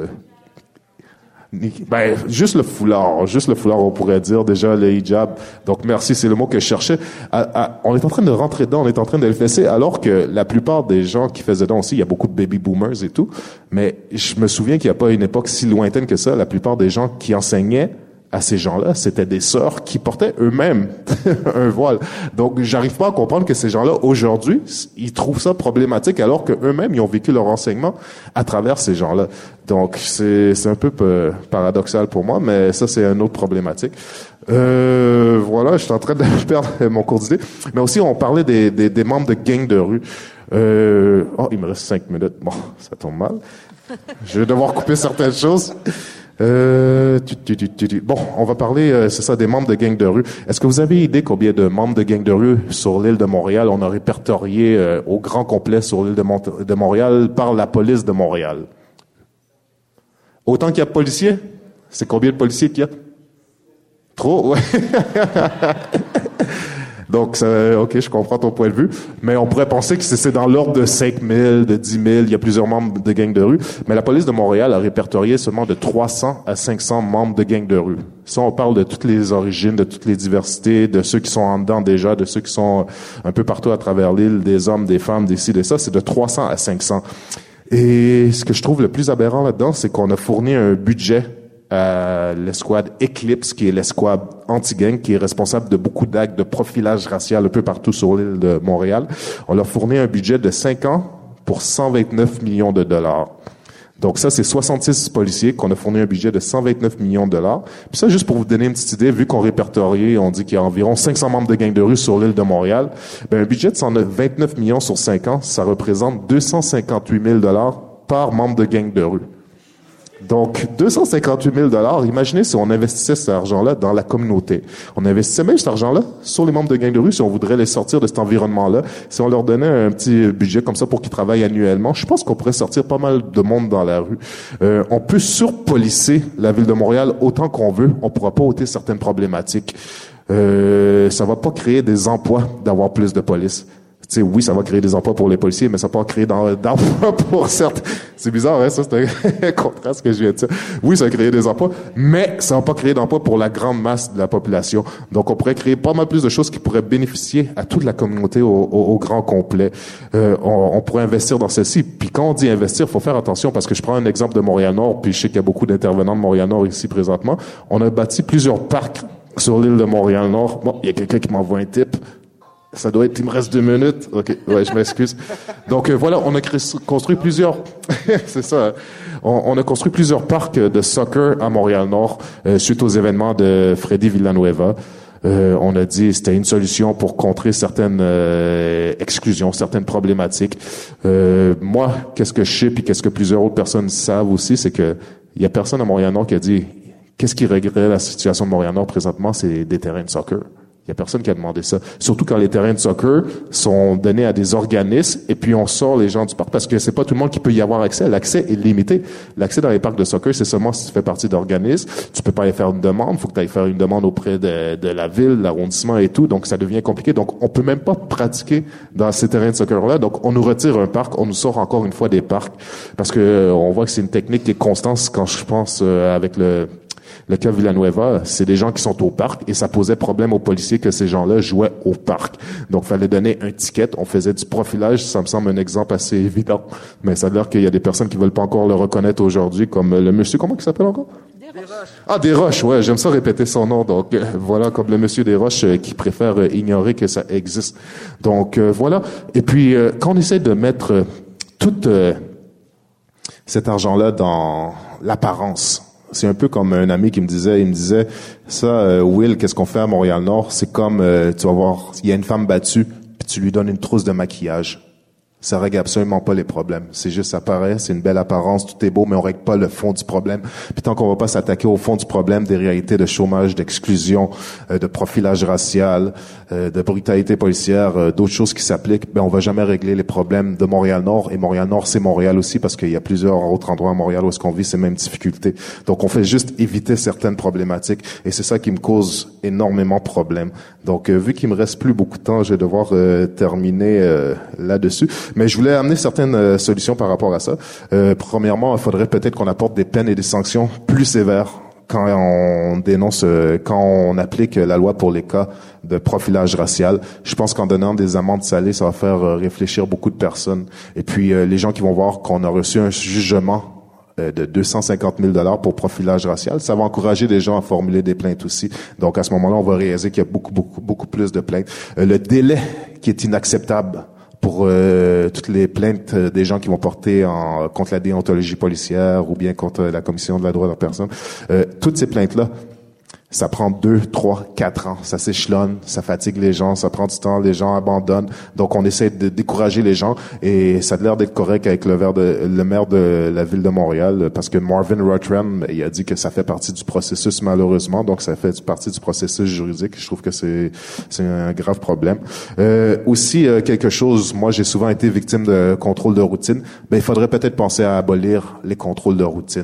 Ben, juste le foulard, juste le foulard, on pourrait dire déjà le hijab. Donc, merci, c'est le mot que je cherchais. À, à, on est en train de rentrer dedans, on est en train de le fesser, alors que la plupart des gens qui faisaient dedans aussi, il y a beaucoup de baby boomers et tout. Mais je me souviens qu'il n'y a pas une époque si lointaine que ça. La plupart des gens qui enseignaient à ces gens-là, c'était des sœurs qui portaient eux-mêmes un voile. Donc, j'arrive pas à comprendre que ces gens-là, aujourd'hui, ils trouvent ça problématique alors que eux-mêmes, ils ont vécu leur enseignement à travers ces gens-là. Donc, c'est, c'est un peu peu paradoxal pour moi, mais ça, c'est une autre problématique. Euh, voilà, je suis en train de perdre mon cours d'idée. Mais aussi, on parlait des, des, des membres de gangs de rue. Euh, oh, il me reste cinq minutes. Bon, ça tombe mal. Je vais devoir couper certaines choses. Euh, tu, tu, tu, tu, tu. Bon, on va parler, euh, c'est ça, des membres de gangs de rue. Est-ce que vous avez idée combien de membres de gangs de rue sur l'île de Montréal on a répertorié euh, au grand complet sur l'île de, Mont- de Montréal par la police de Montréal? Autant qu'il y a de policiers? C'est combien de policiers qu'il y a? Trop, ouais. Donc, ça, OK, je comprends ton point de vue. Mais on pourrait penser que c'est dans l'ordre de cinq mille, de dix mille. Il y a plusieurs membres de gangs de rue. Mais la police de Montréal a répertorié seulement de trois cents à cinq cents membres de gangs de rue. Ça, on parle de toutes les origines, de toutes les diversités, de ceux qui sont en dedans déjà, de ceux qui sont un peu partout à travers l'île, des hommes, des femmes, des ci, des ça. C'est de trois cents à cinq cents. Et ce que je trouve le plus aberrant là-dedans, c'est qu'on a fourni un budget à l'escouade Eclipse, qui est l'escouade anti-gang, qui est responsable de beaucoup d'actes de profilage racial un peu partout sur l'île de Montréal. On leur fournit un budget de cinq ans pour cent vingt-neuf millions de dollars. Donc ça, c'est soixante-six policiers qu'on a fourni un budget de cent vingt-neuf millions de dollars. Puis ça, juste pour vous donner une petite idée, vu qu'on répertorie, on dit qu'il y a environ cinq cents membres de gangs de rue sur l'île de Montréal, ben un budget de cent vingt-neuf millions sur cinq ans, ça représente deux cent cinquante-huit mille dollars par membre de gang de rue. Donc, deux cent cinquante-huit mille dollars, imaginez si on investissait cet argent-là dans la communauté. On investissait même cet argent-là sur les membres de gangs de rue si on voudrait les sortir de cet environnement-là. Si on leur donnait un petit budget comme ça pour qu'ils travaillent annuellement, je pense qu'on pourrait sortir pas mal de monde dans la rue. Euh, on peut surpolicer la ville de Montréal autant qu'on veut. On pourra pas ôter certaines problématiques. Euh, ça va pas créer des emplois d'avoir plus de police. Tu sais, oui, ça va créer des emplois pour les policiers, mais ça va pas créer d'emplois pour certes. C'est bizarre, hein, ça, c'est un contraste que je viens de dire. Oui, ça va créer des emplois, mais ça va pas créer d'emplois pour la grande masse de la population. Donc, on pourrait créer pas mal plus de choses qui pourraient bénéficier à toute la communauté au, au, au grand complet. Euh, on, on pourrait investir dans celle-ci. Puis quand on dit investir, faut faire attention parce que je prends un exemple de Montréal-Nord, puis je sais qu'il y a beaucoup d'intervenants de Montréal-Nord ici présentement. On a bâti plusieurs parcs sur l'île de Montréal-Nord. Bon, il y a quelqu'un qui m'envoie un tip. Ça doit être, il me reste deux minutes. OK, ouais, je m'excuse. Donc, euh, voilà, on a créé, construit plusieurs, c'est ça, hein. on, on a construit plusieurs parcs de soccer à Montréal-Nord, euh, suite aux événements de Freddy Villanueva. Euh, on a dit c'était une solution pour contrer certaines euh, exclusions, certaines problématiques. Euh, moi, qu'est-ce que je sais, puis qu'est-ce que plusieurs autres personnes savent aussi, c'est que il y a personne à Montréal-Nord qui a dit qu'est-ce qui réglerait la situation de Montréal-Nord présentement, c'est des terrains de soccer. Il y a personne qui a demandé ça. Surtout quand les terrains de soccer sont donnés à des organismes et puis on sort les gens du parc parce que c'est pas tout le monde qui peut y avoir accès. L'accès est limité. L'accès dans les parcs de soccer, c'est seulement si tu fais partie d'organismes. Tu peux pas aller faire une demande. Faut que tu ailles faire une demande auprès de, de la ville, l'arrondissement et tout. Donc, ça devient compliqué. Donc, on peut même pas pratiquer dans ces terrains de soccer-là. Donc, on nous retire un parc. On nous sort encore une fois des parcs parce que euh, on voit que c'est une technique qui est constante quand je pense euh, avec le Le cas Villanueva, c'est des gens qui sont au parc et ça posait problème aux policiers que ces gens-là jouaient au parc. Donc, fallait donner un ticket. On faisait du profilage. Ça me semble un exemple assez évident. Mais ça a l'air qu'il y a des personnes qui veulent pas encore le reconnaître aujourd'hui, comme le monsieur, comment il s'appelle encore? Desroches. Ah, Desroches, ouais, j'aime ça répéter son nom. Donc, euh, voilà, comme le monsieur Desroches euh, qui préfère euh, ignorer que ça existe. Donc, euh, voilà. Et puis, euh, quand on essaie de mettre euh, tout euh, cet argent-là dans l'apparence, c'est un peu comme un ami qui me disait, il me disait, ça, euh, Will, qu'est-ce qu'on fait à Montréal-Nord? C'est comme, euh, tu vas voir, il y a une femme battue, puis tu lui donnes une trousse de maquillage. Ça règle absolument pas les problèmes. C'est juste, ça paraît, c'est une belle apparence, tout est beau, mais on règle pas le fond du problème. Puis tant qu'on va pas s'attaquer au fond du problème, des réalités de chômage, d'exclusion, euh, de profilage racial, euh, de brutalité policière, euh, d'autres choses qui s'appliquent, ben on va jamais régler les problèmes de Montréal-Nord. Et Montréal-Nord, c'est Montréal aussi, parce qu'il y a plusieurs autres endroits à Montréal où est-ce qu'on vit ces mêmes difficultés. Donc on fait juste éviter certaines problématiques, et c'est ça qui me cause énormément de problèmes. Donc euh, vu qu'il me reste plus beaucoup de temps, je vais devoir euh, terminer euh, là-dessus. Mais je voulais amener certaines euh, solutions par rapport à ça. Euh, premièrement, il faudrait peut-être qu'on apporte des peines et des sanctions plus sévères quand on dénonce, euh, quand on applique la loi pour les cas de profilage racial. Je pense qu'en donnant des amendes salées, ça va faire euh, réfléchir beaucoup de personnes. Et puis, euh, les gens qui vont voir qu'on a reçu un jugement euh, de deux cent cinquante mille dollars pour profilage racial, ça va encourager des gens à formuler des plaintes aussi. Donc, à ce moment-là, on va réaliser qu'il y a beaucoup, beaucoup, beaucoup plus de plaintes. Euh, le délai qui est inacceptable pour euh, toutes les plaintes des gens qui vont porter en, contre la déontologie policière ou bien contre la commission de la droit de la personne. Euh, toutes ces plaintes-là, ça prend deux, trois, quatre ans. Ça s'échelonne, ça fatigue les gens, ça prend du temps, les gens abandonnent. Donc, on essaie de décourager les gens et ça a l'air d'être correct avec le, maire de, le maire de la ville de Montréal parce que Marvin Rottram, il a dit que ça fait partie du processus malheureusement. Donc, ça fait partie du processus juridique. Je trouve que c'est c'est un grave problème. Euh, aussi, euh, quelque chose, moi, j'ai souvent été victime de contrôle de routine. Ben, il faudrait peut-être penser à abolir les contrôles de routine.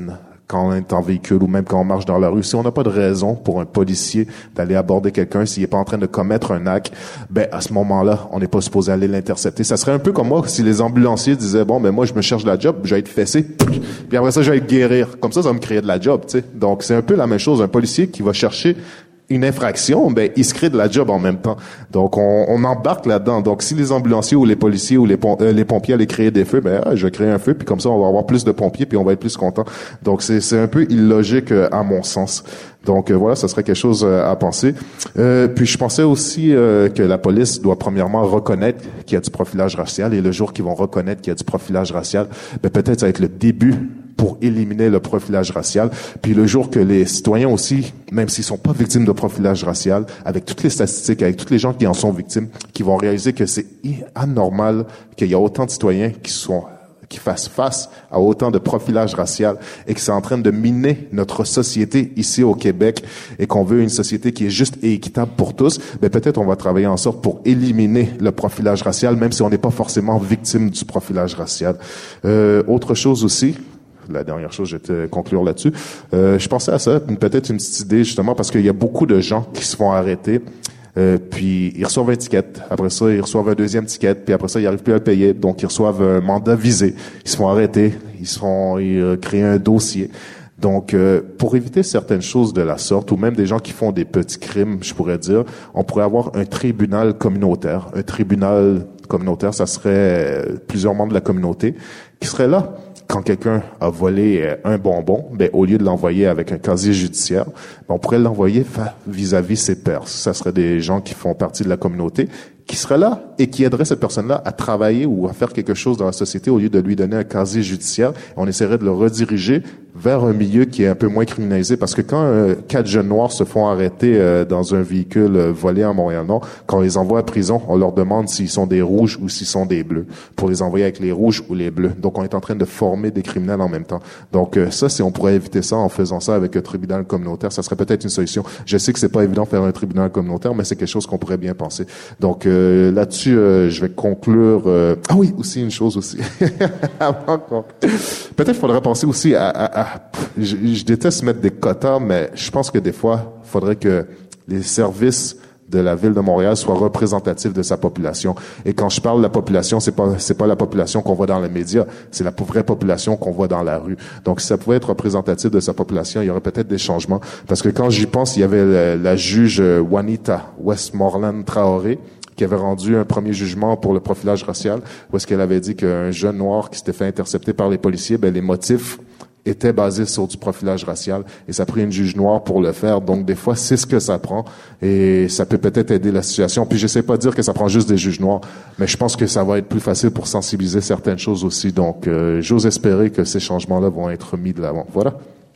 quand on est en véhicule ou même quand on marche dans la rue. Si on n'a pas de raison pour un policier d'aller aborder quelqu'un s'il n'est pas en train de commettre un acte, ben à ce moment-là, on n'est pas supposé aller l'intercepter. Ça serait un peu comme moi si les ambulanciers disaient bon ben moi je me cherche de la job, je vais être fessé, puis après ça je vais être guérir. Comme ça, ça va me créer de la job, tu sais. Donc c'est un peu la même chose. Un policier qui va chercher une infraction, ben il se crée de la job en même temps. Donc on, on embarque là-dedans. Donc si les ambulanciers ou les policiers ou les, pom- euh, les pompiers allaient créer des feux, ben ah, je vais créer un feu puis comme ça on va avoir plus de pompiers puis on va être plus content. Donc c'est c'est un peu illogique euh, à mon sens. Donc euh, voilà, ça serait quelque chose euh, à penser. Euh, puis je pensais aussi euh, que la police doit premièrement reconnaître qu'il y a du profilage racial et le jour qu'ils vont reconnaître qu'il y a du profilage racial, ben peut-être ça va être le début pour éliminer le profilage racial. Puis le jour que les citoyens aussi, même s'ils sont pas victimes de profilage racial, avec toutes les statistiques, avec tous les gens qui en sont victimes, qui vont réaliser que c'est anormal qu'il y a autant de citoyens qui sont qui fassent face à autant de profilage racial et que c'est en train de miner notre société ici au Québec et qu'on veut une société qui est juste et équitable pour tous, ben peut-être on va travailler en sorte pour éliminer le profilage racial, même si on n'est pas forcément victime du profilage racial. Euh, autre chose aussi, la dernière chose, je vais te conclure là-dessus. Euh, je pensais à ça, peut-être une petite idée justement, parce qu'il y a beaucoup de gens qui se font arrêter, euh, puis ils reçoivent un ticket. Après ça, ils reçoivent un deuxième ticket, puis après ça, ils n'arrivent plus à le payer, donc ils reçoivent un mandat visé. Ils se font arrêter, ils se font ils, euh, créent un dossier. Donc, euh, pour éviter certaines choses de la sorte, ou même des gens qui font des petits crimes, je pourrais dire, on pourrait avoir un tribunal communautaire. Un tribunal communautaire, ça serait plusieurs membres de la communauté qui seraient là. Quand quelqu'un a volé un bonbon, ben au lieu de l'envoyer avec un casier judiciaire, ben, on pourrait l'envoyer vis-à-vis ses pairs. Ça serait des gens qui font partie de la communauté, qui seraient là et qui aideraient cette personne-là à travailler ou à faire quelque chose dans la société au lieu de lui donner un casier judiciaire. On essaierait de le rediriger vers un milieu qui est un peu moins criminalisé, parce que quand euh, quatre jeunes noirs se font arrêter euh, dans un véhicule euh, volé à Montréal-Nord, quand on les envoie à prison, on leur demande s'ils sont des rouges ou s'ils sont des bleus, pour les envoyer avec les rouges ou les bleus. Donc on est en train de former des criminels en même temps. Donc euh, ça, si on pourrait éviter ça en faisant ça avec un tribunal communautaire, ça serait peut-être une solution. Je sais que c'est pas évident de faire un tribunal communautaire, mais c'est quelque chose qu'on pourrait bien penser. Donc euh, là-dessus, euh, je vais conclure. Euh... Ah oui, aussi une chose aussi. Avant qu'on... Peut-être qu'il faudrait penser aussi à, à, à Je, je déteste mettre des quotas, mais je pense que des fois, il faudrait que les services de la ville de Montréal soient représentatifs de sa population. Et quand je parle de la population, c'est pas c'est pas la population qu'on voit dans les médias, c'est la vraie population qu'on voit dans la rue. Donc, si ça pouvait être représentatif de sa population, il y aurait peut-être des changements. Parce que quand j'y pense, il y avait la, la juge Juanita Westmoreland Traoré, qui avait rendu un premier jugement pour le profilage racial, où est-ce qu'elle avait dit qu'un jeune noir qui s'était fait intercepter par les policiers, ben les motifs était basé sur du profilage racial, et ça a pris une juge noire pour le faire. Donc des fois, c'est ce que ça prend, et ça peut peut-être aider la situation. Puis je sais pas dire que ça prend juste des juges noirs, mais je pense que ça va être plus facile pour sensibiliser certaines choses aussi. Donc euh, j'ose espérer que ces changements-là vont être mis de l'avant. Voilà.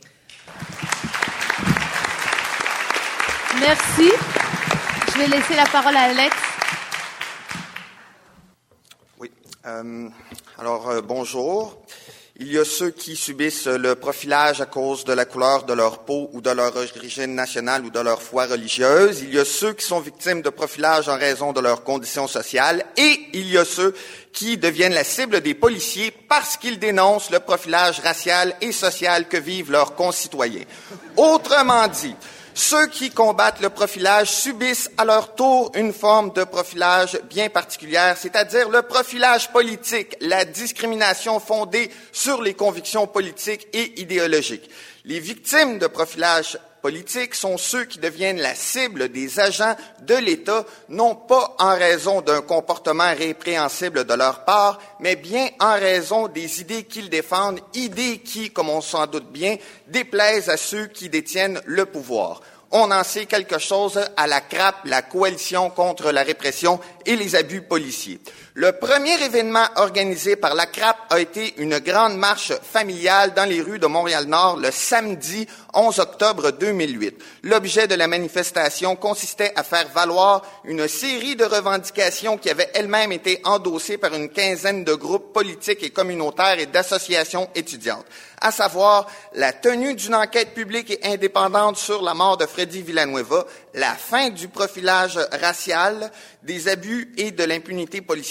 Merci. Je vais laisser la parole à Alex. Oui. Euh, alors, euh, bonjour. Il y a ceux qui subissent le profilage à cause de la couleur de leur peau ou de leur origine nationale ou de leur foi religieuse. Il y a ceux qui sont victimes de profilage en raison de leurs conditions sociales. Et il y a ceux qui deviennent la cible des policiers parce qu'ils dénoncent le profilage racial et social que vivent leurs concitoyens. Autrement dit, ceux qui combattent le profilage subissent à leur tour une forme de profilage bien particulière, c'est-à-dire le profilage politique, la discrimination fondée sur les convictions politiques et idéologiques. Les victimes de profilage politique sont ceux qui deviennent la cible des agents de l'État, non pas en raison d'un comportement répréhensible de leur part, mais bien en raison des idées qu'ils défendent, idées qui, comme on s'en doute bien, déplaisent à ceux qui détiennent le pouvoir. On en sait quelque chose à la C R A P, la Coalition contre la répression et les abus policiers. Le premier événement organisé par la C R A P a été une grande marche familiale dans les rues de Montréal-Nord le samedi onze octobre deux mille huit. L'objet de la manifestation consistait à faire valoir une série de revendications qui avaient elles-mêmes été endossées par une quinzaine de groupes politiques et communautaires et d'associations étudiantes, à savoir la tenue d'une enquête publique et indépendante sur la mort de Freddy Villanueva, la fin du profilage racial, des abus et de l'impunité policière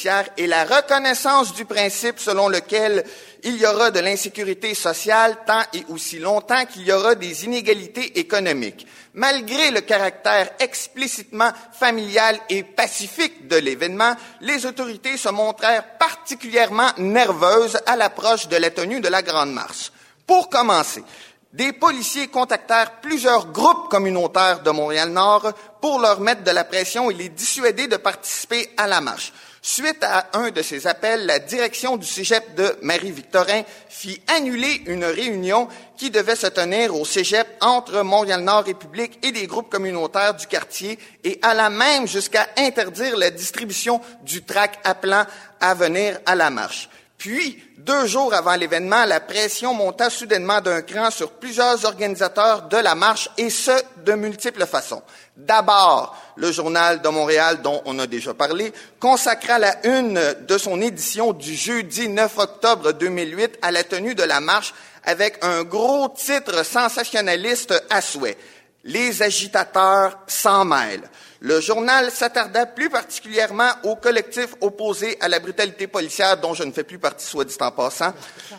policière et la reconnaissance du principe selon lequel il y aura de l'insécurité sociale tant et aussi longtemps qu'il y aura des inégalités économiques. Malgré le caractère explicitement familial et pacifique de l'événement, les autorités se montrèrent particulièrement nerveuses à l'approche de la tenue de la Grande Marche. Pour commencer, des policiers contactèrent plusieurs groupes communautaires de Montréal-Nord pour leur mettre de la pression et les dissuader de participer à la marche. Suite à un de ces appels, la direction du cégep de Marie-Victorin fit annuler une réunion qui devait se tenir au cégep entre Montréal-Nord République et des groupes communautaires du quartier et alla même jusqu'à interdire la distribution du tract appelant à venir à la marche. Puis, deux jours avant l'événement, la pression monta soudainement d'un cran sur plusieurs organisateurs de la marche, et ce, de multiples façons. D'abord, le Journal de Montréal, dont on a déjà parlé, consacra la une de son édition du jeudi neuf octobre deux mille huit à la tenue de la marche avec un gros titre sensationnaliste à souhait. « Les agitateurs s'en mêlent ». Le journal s'attarda plus particulièrement au collectif opposé à la brutalité policière, dont je ne fais plus partie, soit dit en passant,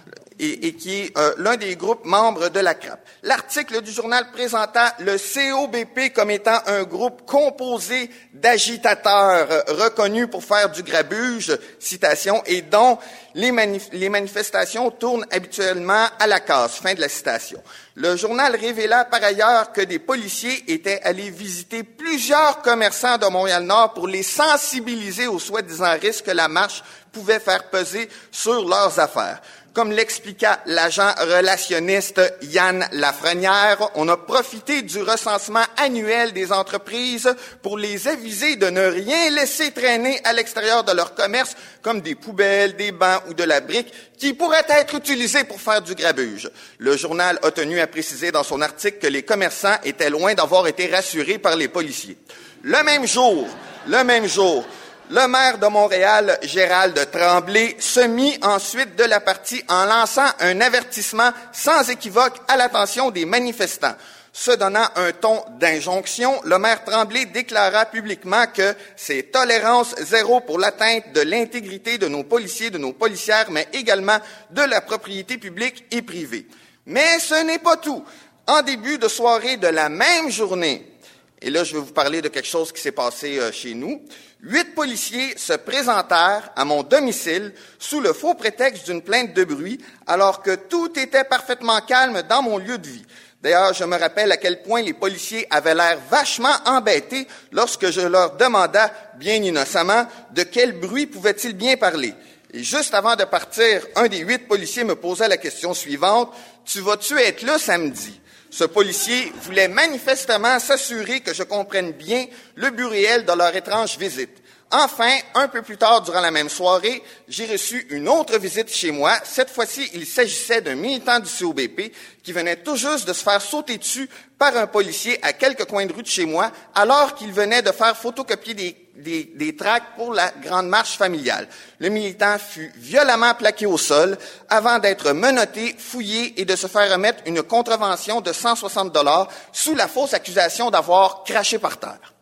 et, et qui est euh, l'un des groupes membres de la C R A P. L'article du journal présenta le C O B P comme étant un groupe composé d'agitateurs euh, reconnus pour faire du grabuge, citation, et dont les, manif- les manifestations tournent habituellement à la casse, fin de la citation. Le journal révéla par ailleurs que des policiers étaient allés visiter plusieurs commerçants de Montréal-Nord pour les sensibiliser aux soi-disant risques que la marche pouvait faire peser sur leurs affaires. Comme l'expliqua l'agent relationniste Yann Lafrenière, on a profité du recensement annuel des entreprises pour les aviser de ne rien laisser traîner à l'extérieur de leur commerce, comme des poubelles, des bancs ou de la brique, qui pourraient être utilisés pour faire du grabuge. Le journal a tenu à préciser dans son article que les commerçants étaient loin d'avoir été rassurés par les policiers. Le même jour, le même jour, le maire de Montréal, Gérald Tremblay, se mit ensuite de la partie en lançant un avertissement sans équivoque à l'attention des manifestants. Se donnant un ton d'injonction, le maire Tremblay déclara publiquement que c'est tolérance zéro pour l'atteinte de l'intégrité de nos policiers, de nos policières, mais également de la propriété publique et privée. Mais ce n'est pas tout. En début de soirée de la même journée, et là je vais vous parler de quelque chose qui s'est passé euh, chez nous, huit policiers se présentèrent à mon domicile sous le faux prétexte d'une plainte de bruit, alors que tout était parfaitement calme dans mon lieu de vie. D'ailleurs, je me rappelle à quel point les policiers avaient l'air vachement embêtés lorsque je leur demanda, bien innocemment, de quel bruit pouvaient-ils bien parler. Et juste avant de partir, un des huit policiers me posa la question suivante, « Tu vas-tu être là samedi? » Ce policier voulait manifestement s'assurer que je comprenne bien le but réel de leur étrange visite. Enfin, un peu plus tard durant la même soirée, j'ai reçu une autre visite chez moi. Cette fois-ci, il s'agissait d'un militant du C O B P qui venait tout juste de se faire sauter dessus par un policier à quelques coins de rue de chez moi, alors qu'il venait de faire photocopier des, des, des tracts pour la grande marche familiale. Le militant fut violemment plaqué au sol avant d'être menotté, fouillé et de se faire remettre une contravention de cent soixante dollars sous la fausse accusation d'avoir craché par terre.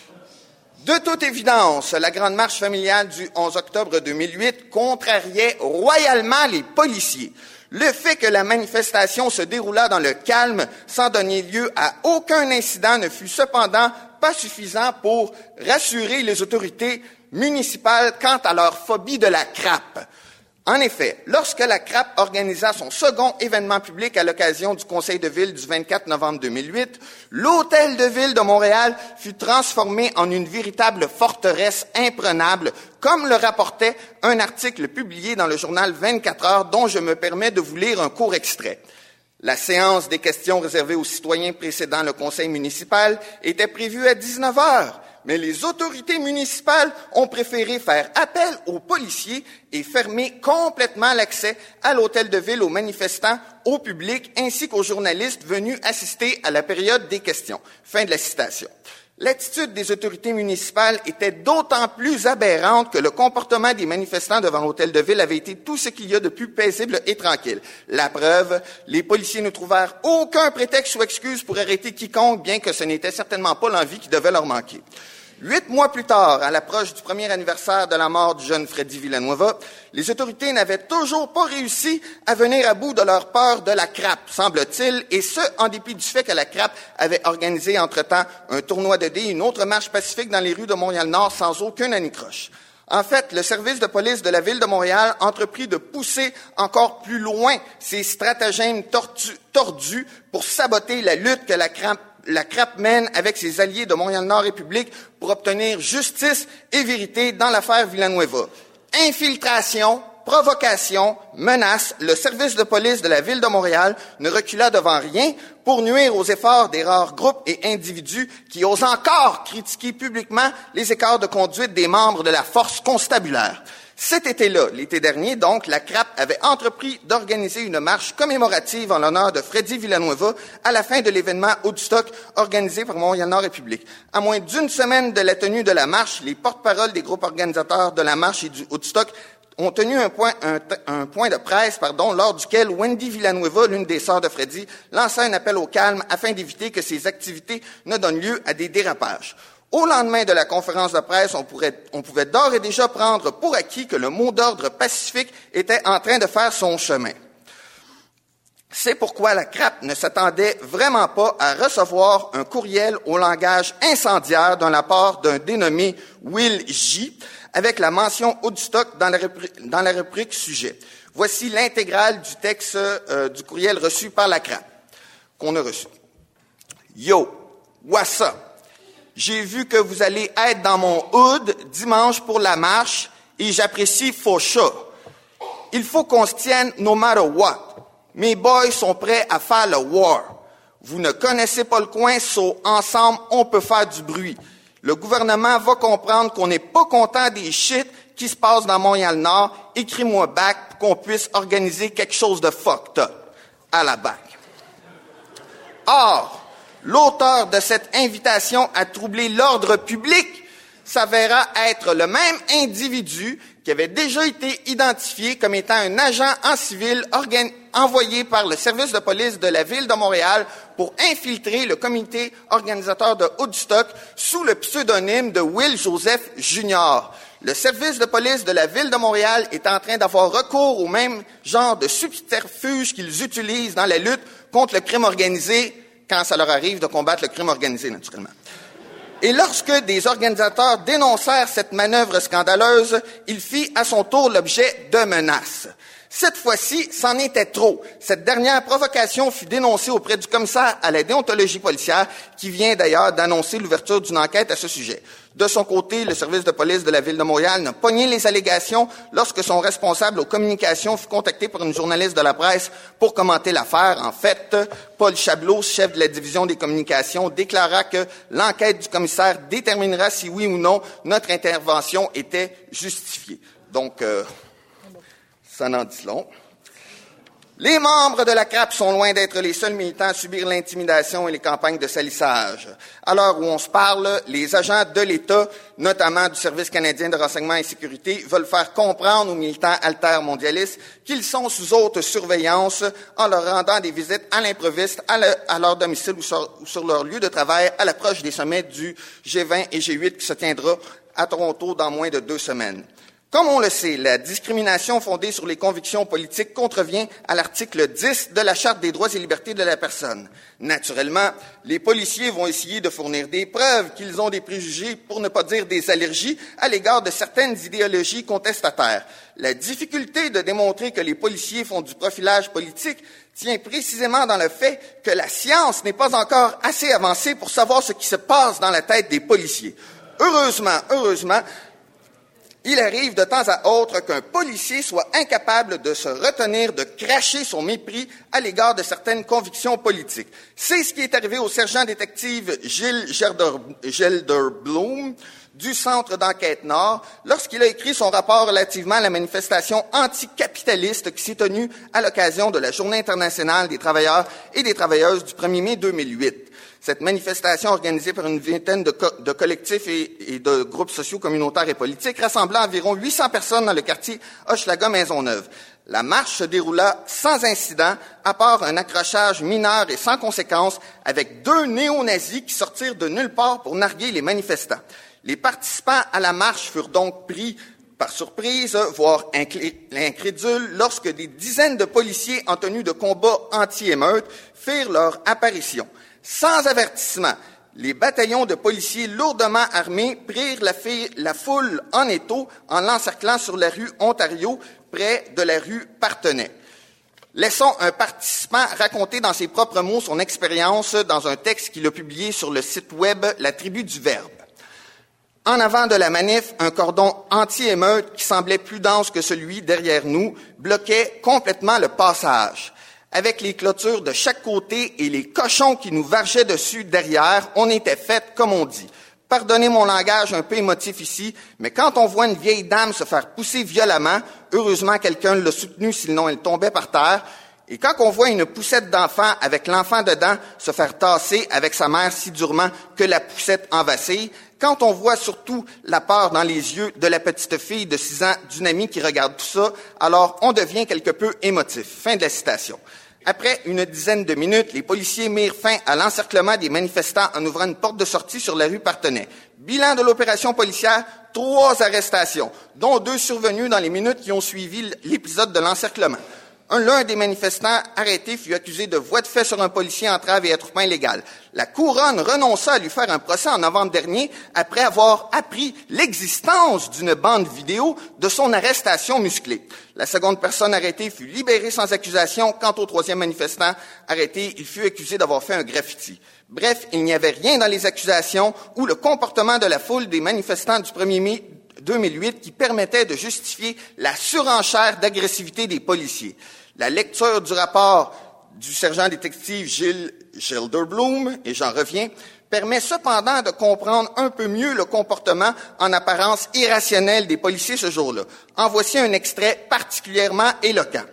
De toute évidence, la grande marche familiale du onze octobre deux mille huit contrariait royalement les policiers. Le fait que la manifestation se déroula dans le calme sans donner lieu à aucun incident ne fut cependant pas suffisant pour rassurer les autorités municipales quant à leur phobie de la C R A P. En effet, lorsque la C R A P organisa son second événement public à l'occasion du Conseil de ville du vingt-quatre novembre deux mille huit, l'Hôtel de Ville de Montréal fut transformé en une véritable forteresse imprenable, comme le rapportait un article publié dans le journal vingt-quatre heures dont je me permets de vous lire un court extrait. La séance des questions réservées aux citoyens précédant le conseil municipal était prévue à dix-neuf heures. Mais les autorités municipales ont préféré faire appel aux policiers et fermer complètement l'accès à l'hôtel de ville aux manifestants, au public, ainsi qu'aux journalistes venus assister à la période des questions. Fin de la citation. L'attitude des autorités municipales était d'autant plus aberrante que le comportement des manifestants devant l'hôtel de ville avait été tout ce qu'il y a de plus paisible et tranquille. La preuve, les policiers ne trouvèrent aucun prétexte ou excuse pour arrêter quiconque, bien que ce n'était certainement pas l'envie qui devait leur manquer. Huit mois plus tard, à l'approche du premier anniversaire de la mort du jeune Freddy Villanueva, les autorités n'avaient toujours pas réussi à venir à bout de leur peur de la crappe, semble-t-il, et ce, en dépit du fait que la crappe avait organisé entre-temps un tournoi de dés et une autre marche pacifique dans les rues de Montréal-Nord sans aucun anicroche. En fait, le service de police de la Ville de Montréal entreprit de pousser encore plus loin ses stratagèmes tortus, tordus pour saboter la lutte que la crappe La crappe mène avec ses alliés de Montréal-Nord République pour obtenir justice et vérité dans l'affaire Villanueva. Infiltration, provocation, menace, le service de police de la Ville de Montréal ne recula devant rien pour nuire aux efforts des rares groupes et individus qui osent encore critiquer publiquement les écarts de conduite des membres de la force constabulaire. Cet été-là, l'été dernier, donc, la crappe avait entrepris d'organiser une marche commémorative en l'honneur de Freddy Villanueva à la fin de l'événement Woodstock organisé par Montréal-Nord République. À moins d'une semaine de la tenue de la marche, les porte-paroles des groupes organisateurs de la marche et du Woodstock ont tenu un point, un, un point de presse, pardon, lors duquel Wendy Villanueva, l'une des sœurs de Freddy, lança un appel au calme afin d'éviter que ces activités ne donnent lieu à des dérapages. Au lendemain de la conférence de presse, on, pourrait, on pouvait d'ores et déjà prendre pour acquis que le mot d'ordre pacifique était en train de faire son chemin. C'est pourquoi la crappe ne s'attendait vraiment pas à recevoir un courriel au langage incendiaire de la part d'un dénommé Will J, avec la mention Woodstock dans la, rubri- dans la rubrique sujet. Voici l'intégrale du texte euh, du courriel reçu par la crappe, qu'on a reçu. Yo, what's up? J'ai vu que vous allez être dans mon hood dimanche pour la marche et j'apprécie for sure. Il faut qu'on se tienne no matter what. Mes boys sont prêts à faire le war. Vous ne connaissez pas le coin, so ensemble, on peut faire du bruit. Le gouvernement va comprendre qu'on n'est pas content des shit qui se passent dans Montréal-Nord. Écris-moi back pour qu'on puisse organiser quelque chose de fucked up. À la back. Or, l'auteur de cette invitation à troubler l'ordre public s'avéra être le même individu qui avait déjà été identifié comme étant un agent en civil organ- envoyé par le service de police de la Ville de Montréal pour infiltrer le comité organisateur de Woodstock sous le pseudonyme de Will Joseph Junior Le service de police de la Ville de Montréal est en train d'avoir recours au même genre de subterfuge qu'ils utilisent dans la lutte contre le crime organisé, quand ça leur arrive de combattre le crime organisé, naturellement. Et lorsque des organisateurs dénoncèrent cette manœuvre scandaleuse, il fit à son tour l'objet de menaces. Cette fois-ci, c'en était trop. Cette dernière provocation fut dénoncée auprès du commissaire à la déontologie policière, qui vient d'ailleurs d'annoncer l'ouverture d'une enquête à ce sujet. De son côté, le service de police de la Ville de Montréal n'a pas nié les allégations lorsque son responsable aux communications fut contacté par une journaliste de la presse pour commenter l'affaire. En fait, Paul Chablot, chef de la division des communications, déclara que l'enquête du commissaire déterminera si oui ou non notre intervention était justifiée. Donc, euh, ça n'en dit long. Les membres de la crappe sont loin d'être les seuls militants à subir l'intimidation et les campagnes de salissage. À l'heure où on se parle, les agents de l'État, notamment du Service canadien de renseignement et sécurité, veulent faire comprendre aux militants altermondialistes qu'ils sont sous haute surveillance en leur rendant des visites à l'improviste, à, le, à leur domicile ou sur, ou sur leur lieu de travail à l'approche des sommets du G vingt et G huit qui se tiendra à Toronto dans moins de deux semaines. Comme on le sait, la discrimination fondée sur les convictions politiques contrevient à l'article dix de la Charte des droits et libertés de la personne. Naturellement, les policiers vont essayer de fournir des preuves qu'ils ont des préjugés, pour ne pas dire des allergies, à l'égard de certaines idéologies contestataires. La difficulté de démontrer que les policiers font du profilage politique tient précisément dans le fait que la science n'est pas encore assez avancée pour savoir ce qui se passe dans la tête des policiers. Heureusement, heureusement, il arrive de temps à autre qu'un policier soit incapable de se retenir de cracher son mépris à l'égard de certaines convictions politiques. C'est ce qui est arrivé au sergent détective Gilles Gelderblum du Centre d'enquête Nord lorsqu'il a écrit son rapport relativement à la manifestation anticapitaliste qui s'est tenue à l'occasion de la Journée internationale des travailleurs et des travailleuses du premier mai deux mille huit. Cette manifestation organisée par une vingtaine de, co- de collectifs et, et de groupes sociaux, communautaires et politiques rassemblant environ huit cents personnes dans le quartier Hochelaga-Maisonneuve. La marche se déroula sans incident, à part un accrochage mineur et sans conséquence avec deux néo-nazis qui sortirent de nulle part pour narguer les manifestants. Les participants à la marche furent donc pris par surprise, voire incrédules, lorsque des dizaines de policiers en tenue de combat anti-émeute firent leur apparition. Sans avertissement, les bataillons de policiers lourdement armés prirent la, la foule en étau en l'encerclant sur la rue Ontario, près de la rue Partenay. Laissons un participant raconter dans ses propres mots son expérience dans un texte qu'il a publié sur le site web La Tribu du Verbe. En avant de la manif, un cordon anti-émeute qui semblait plus dense que celui derrière nous bloquait complètement le passage. Avec les clôtures de chaque côté et les cochons qui nous vargeaient dessus derrière, on était fait comme on dit. Pardonnez mon langage un peu émotif ici, mais quand on voit une vieille dame se faire pousser violemment, heureusement quelqu'un l'a soutenue, sinon elle tombait par terre, et quand on voit une poussette d'enfant avec l'enfant dedans se faire tasser avec sa mère si durement que la poussette en vacille, quand on voit surtout la peur dans les yeux de la petite fille de six ans d'une amie qui regarde tout ça, alors on devient quelque peu émotif. Fin de la citation. Après une dizaine de minutes, les policiers mirent fin à l'encerclement des manifestants en ouvrant une porte de sortie sur la rue Partenay. Bilan de l'opération policière, trois arrestations, dont deux survenues dans les minutes qui ont suivi l'épisode de l'encerclement. Un, l'un des manifestants arrêtés fut accusé de voie de fait sur un policier, entrave et attroupement illégal. La couronne renonça à lui faire un procès en novembre dernier après avoir appris l'existence d'une bande vidéo de son arrestation musclée. La seconde personne arrêtée fut libérée sans accusation. Quant au troisième manifestant arrêté, il fut accusé d'avoir fait un graffiti. Bref, il n'y avait rien dans les accusations ou le comportement de la foule des manifestants du premier mai deux mille huit qui permettait de justifier la surenchère d'agressivité des policiers. La lecture du rapport du sergent détective Gilles Gelderblum, et j'en reviens, permet cependant de comprendre un peu mieux le comportement en apparence irrationnel des policiers ce jour-là. En voici un extrait particulièrement éloquent.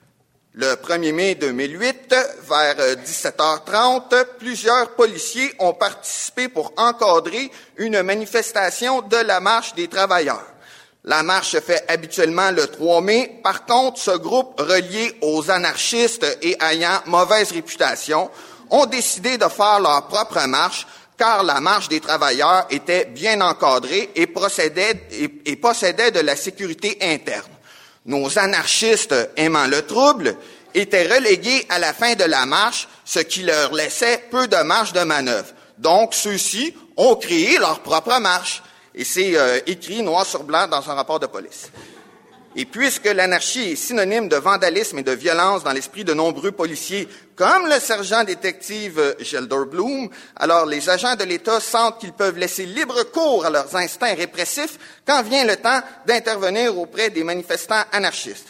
Le premier mai deux mille huit, vers dix-sept heures trente, plusieurs policiers ont participé pour encadrer une manifestation de la Marche des travailleurs. La marche se fait habituellement le trois mai. Par contre, ce groupe relié aux anarchistes et ayant mauvaise réputation ont décidé de faire leur propre marche car la Marche des travailleurs était bien encadrée et, procédait, et, et possédait de la sécurité interne. Nos anarchistes aimant le trouble étaient relégués à la fin de la marche, ce qui leur laissait peu de marge de manœuvre. Donc, ceux-ci ont créé leur propre marche. Et c'est euh, écrit noir sur blanc dans un rapport de police. Et puisque l'anarchie est synonyme de vandalisme et de violence dans l'esprit de nombreux policiers, comme le sergent détective Gelderblum, alors les agents de l'État sentent qu'ils peuvent laisser libre cours à leurs instincts répressifs quand vient le temps d'intervenir auprès des manifestants anarchistes.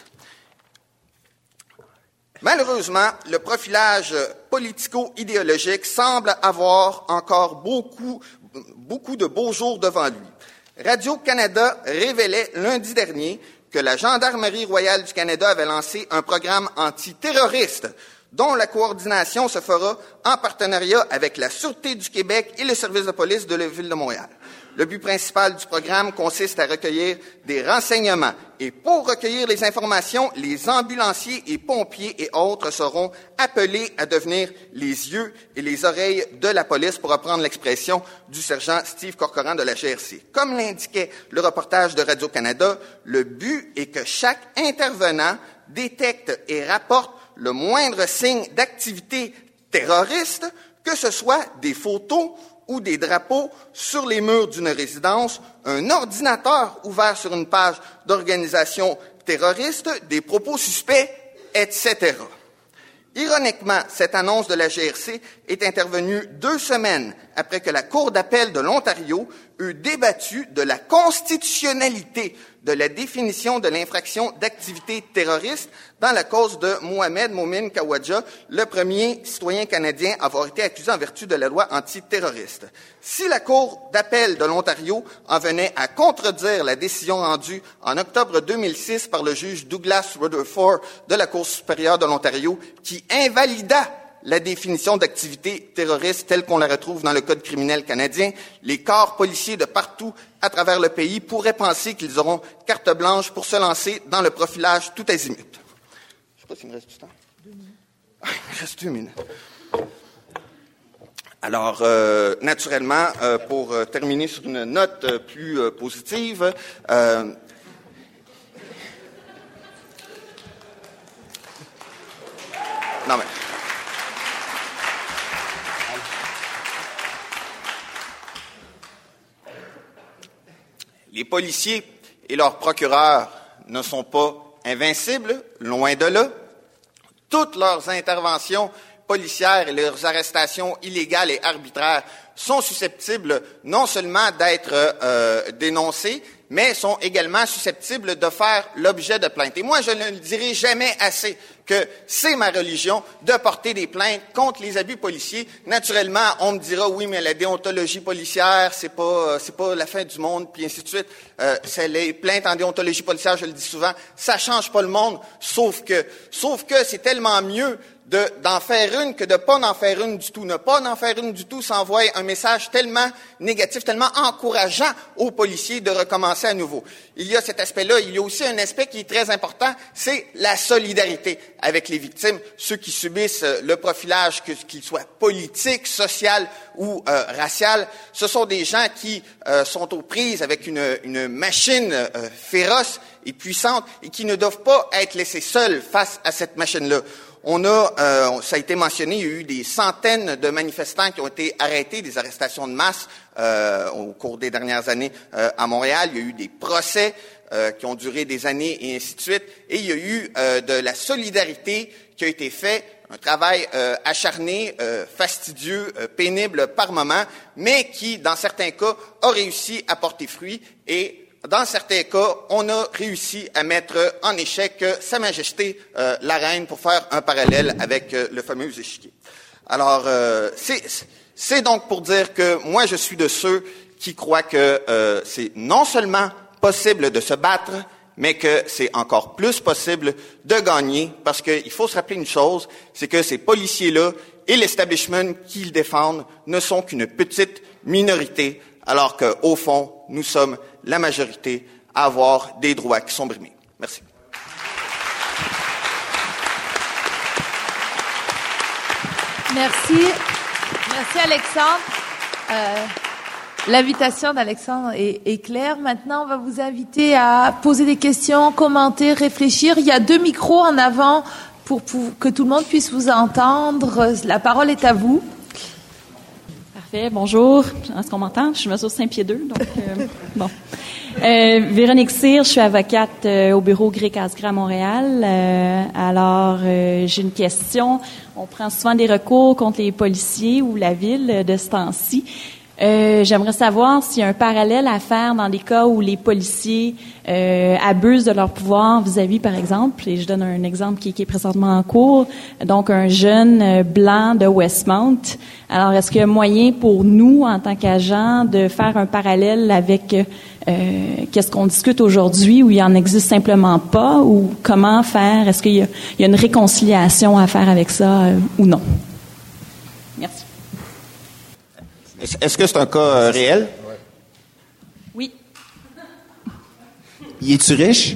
Malheureusement, le profilage politico-idéologique semble avoir encore beaucoup, beaucoup de beaux jours devant lui. Radio-Canada révélait lundi dernier que la Gendarmerie royale du Canada avait lancé un programme antiterroriste dont la coordination se fera en partenariat avec la Sûreté du Québec et le service de police de la Ville de Montréal. Le but principal du programme consiste à recueillir des renseignements. Et pour recueillir les informations, les ambulanciers et pompiers et autres seront appelés à devenir les yeux et les oreilles de la police, pour reprendre l'expression du sergent Steve Corcoran de la G R C. Comme l'indiquait le reportage de Radio-Canada, le but est que chaque intervenant détecte et rapporte le moindre signe d'activité terroriste, que ce soit des photos ou des drapeaux sur les murs d'une résidence, un ordinateur ouvert sur une page d'organisation terroriste, des propos suspects, et cetera. Ironiquement, cette annonce de la G R C est intervenue deux semaines après que la Cour d'appel de l'Ontario eut débattu de la constitutionnalité de la définition de l'infraction d'activité terroriste dans la cause de Mohamed Momin Khawaja, le premier citoyen canadien à avoir été accusé en vertu de la loi antiterroriste. Si la Cour d'appel de l'Ontario en venait à contredire la décision rendue en octobre deux mille six par le juge Douglas Rutherford de la Cour supérieure de l'Ontario, qui invalida la définition d'activité terroriste telle qu'on la retrouve dans le Code criminel canadien, les corps policiers de partout à travers le pays pourraient penser qu'ils auront carte blanche pour se lancer dans le profilage tout azimut. Je ne sais pas s'il me reste du temps. Deux minutes. Ah, il me reste deux minutes. Alors, euh, naturellement, euh, pour euh, terminer sur une note euh, plus euh, positive, euh, non mais les policiers et leurs procureurs ne sont pas invincibles, loin de là. Toutes leurs interventions policières et leurs arrestations illégales et arbitraires sont susceptibles non seulement d'être euh, dénoncées, mais sont également susceptibles de faire l'objet de plaintes. Et moi, je ne le dirai jamais assez que c'est ma religion de porter des plaintes contre les abus policiers. Naturellement, on me dira oui, mais la déontologie policière, c'est pas c'est pas la fin du monde, puis ainsi de suite. Euh, c'est les plaintes en déontologie policière, je le dis souvent, ça change pas le monde, sauf que sauf que c'est tellement mieux de, d'en faire une que de pas en faire une du tout. Ne pas en faire une du tout, ça envoie un message tellement négatif, tellement encourageant aux policiers de recommencer à nouveau. Il y a cet aspect-là. Il y a aussi un aspect qui est très important, c'est la solidarité avec les victimes, ceux qui subissent le profilage, que, qu'il soit politique, social ou euh, racial. Ce sont des gens qui euh, sont aux prises avec une, une machine euh, féroce et puissante et qui ne doivent pas être laissés seuls face à cette machine-là. On a, euh, ça a été mentionné, il y a eu des centaines de manifestants qui ont été arrêtés, des arrestations de masse euh, au cours des dernières années euh, à Montréal. Il y a eu des procès euh, qui ont duré des années et ainsi de suite. Et il y a eu euh, de la solidarité qui a été fait, un travail euh, acharné, euh, fastidieux, euh, pénible par moments, mais qui, dans certains cas, a réussi à porter fruit et dans certains cas, on a réussi à mettre en échec Sa Majesté euh, la Reine pour faire un parallèle avec euh, le fameux échiquier. Alors, euh, c'est, c'est donc pour dire que moi, je suis de ceux qui croient que euh, c'est non seulement possible de se battre, mais que c'est encore plus possible de gagner, parce qu'il faut se rappeler une chose, c'est que ces policiers-là et l'establishment qu'ils défendent ne sont qu'une petite minorité, alors qu'au fond, nous sommes la majorité à avoir des droits qui sont brimés. Merci. Merci. Merci, Alexandre. Euh, l'invitation d'Alexandre est, est claire. Maintenant, on va vous inviter à poser des questions, commenter, réfléchir. Il y a deux micros en avant pour, pour que tout le monde puisse vous entendre. La parole est à vous. Parfait. Bonjour. Est-ce qu'on m'entend? Je mesure cinq pieds deux, donc euh, bon. Euh, Véronique Cyr, je suis avocate euh, au bureau Gré-Casgrain à Montréal. Euh, alors, euh, j'ai une question. On prend souvent des recours contre les policiers ou la ville de ce temps-ci. Euh, j'aimerais savoir s'il y a un parallèle à faire dans des cas où les policiers euh, abusent de leur pouvoir vis-à-vis, par exemple, et je donne un exemple qui, qui est présentement en cours, donc un jeune euh, blanc de Westmount. Alors, est-ce qu'il y a moyen pour nous, en tant qu'agents, de faire un parallèle avec euh, qu'est-ce qu'on discute aujourd'hui, où il en existe simplement pas, ou comment faire? Est-ce qu'il y a, il y a une réconciliation à faire avec ça euh, ou non? Merci. Est-ce que c'est un cas euh, réel? Oui. Y es-tu riche?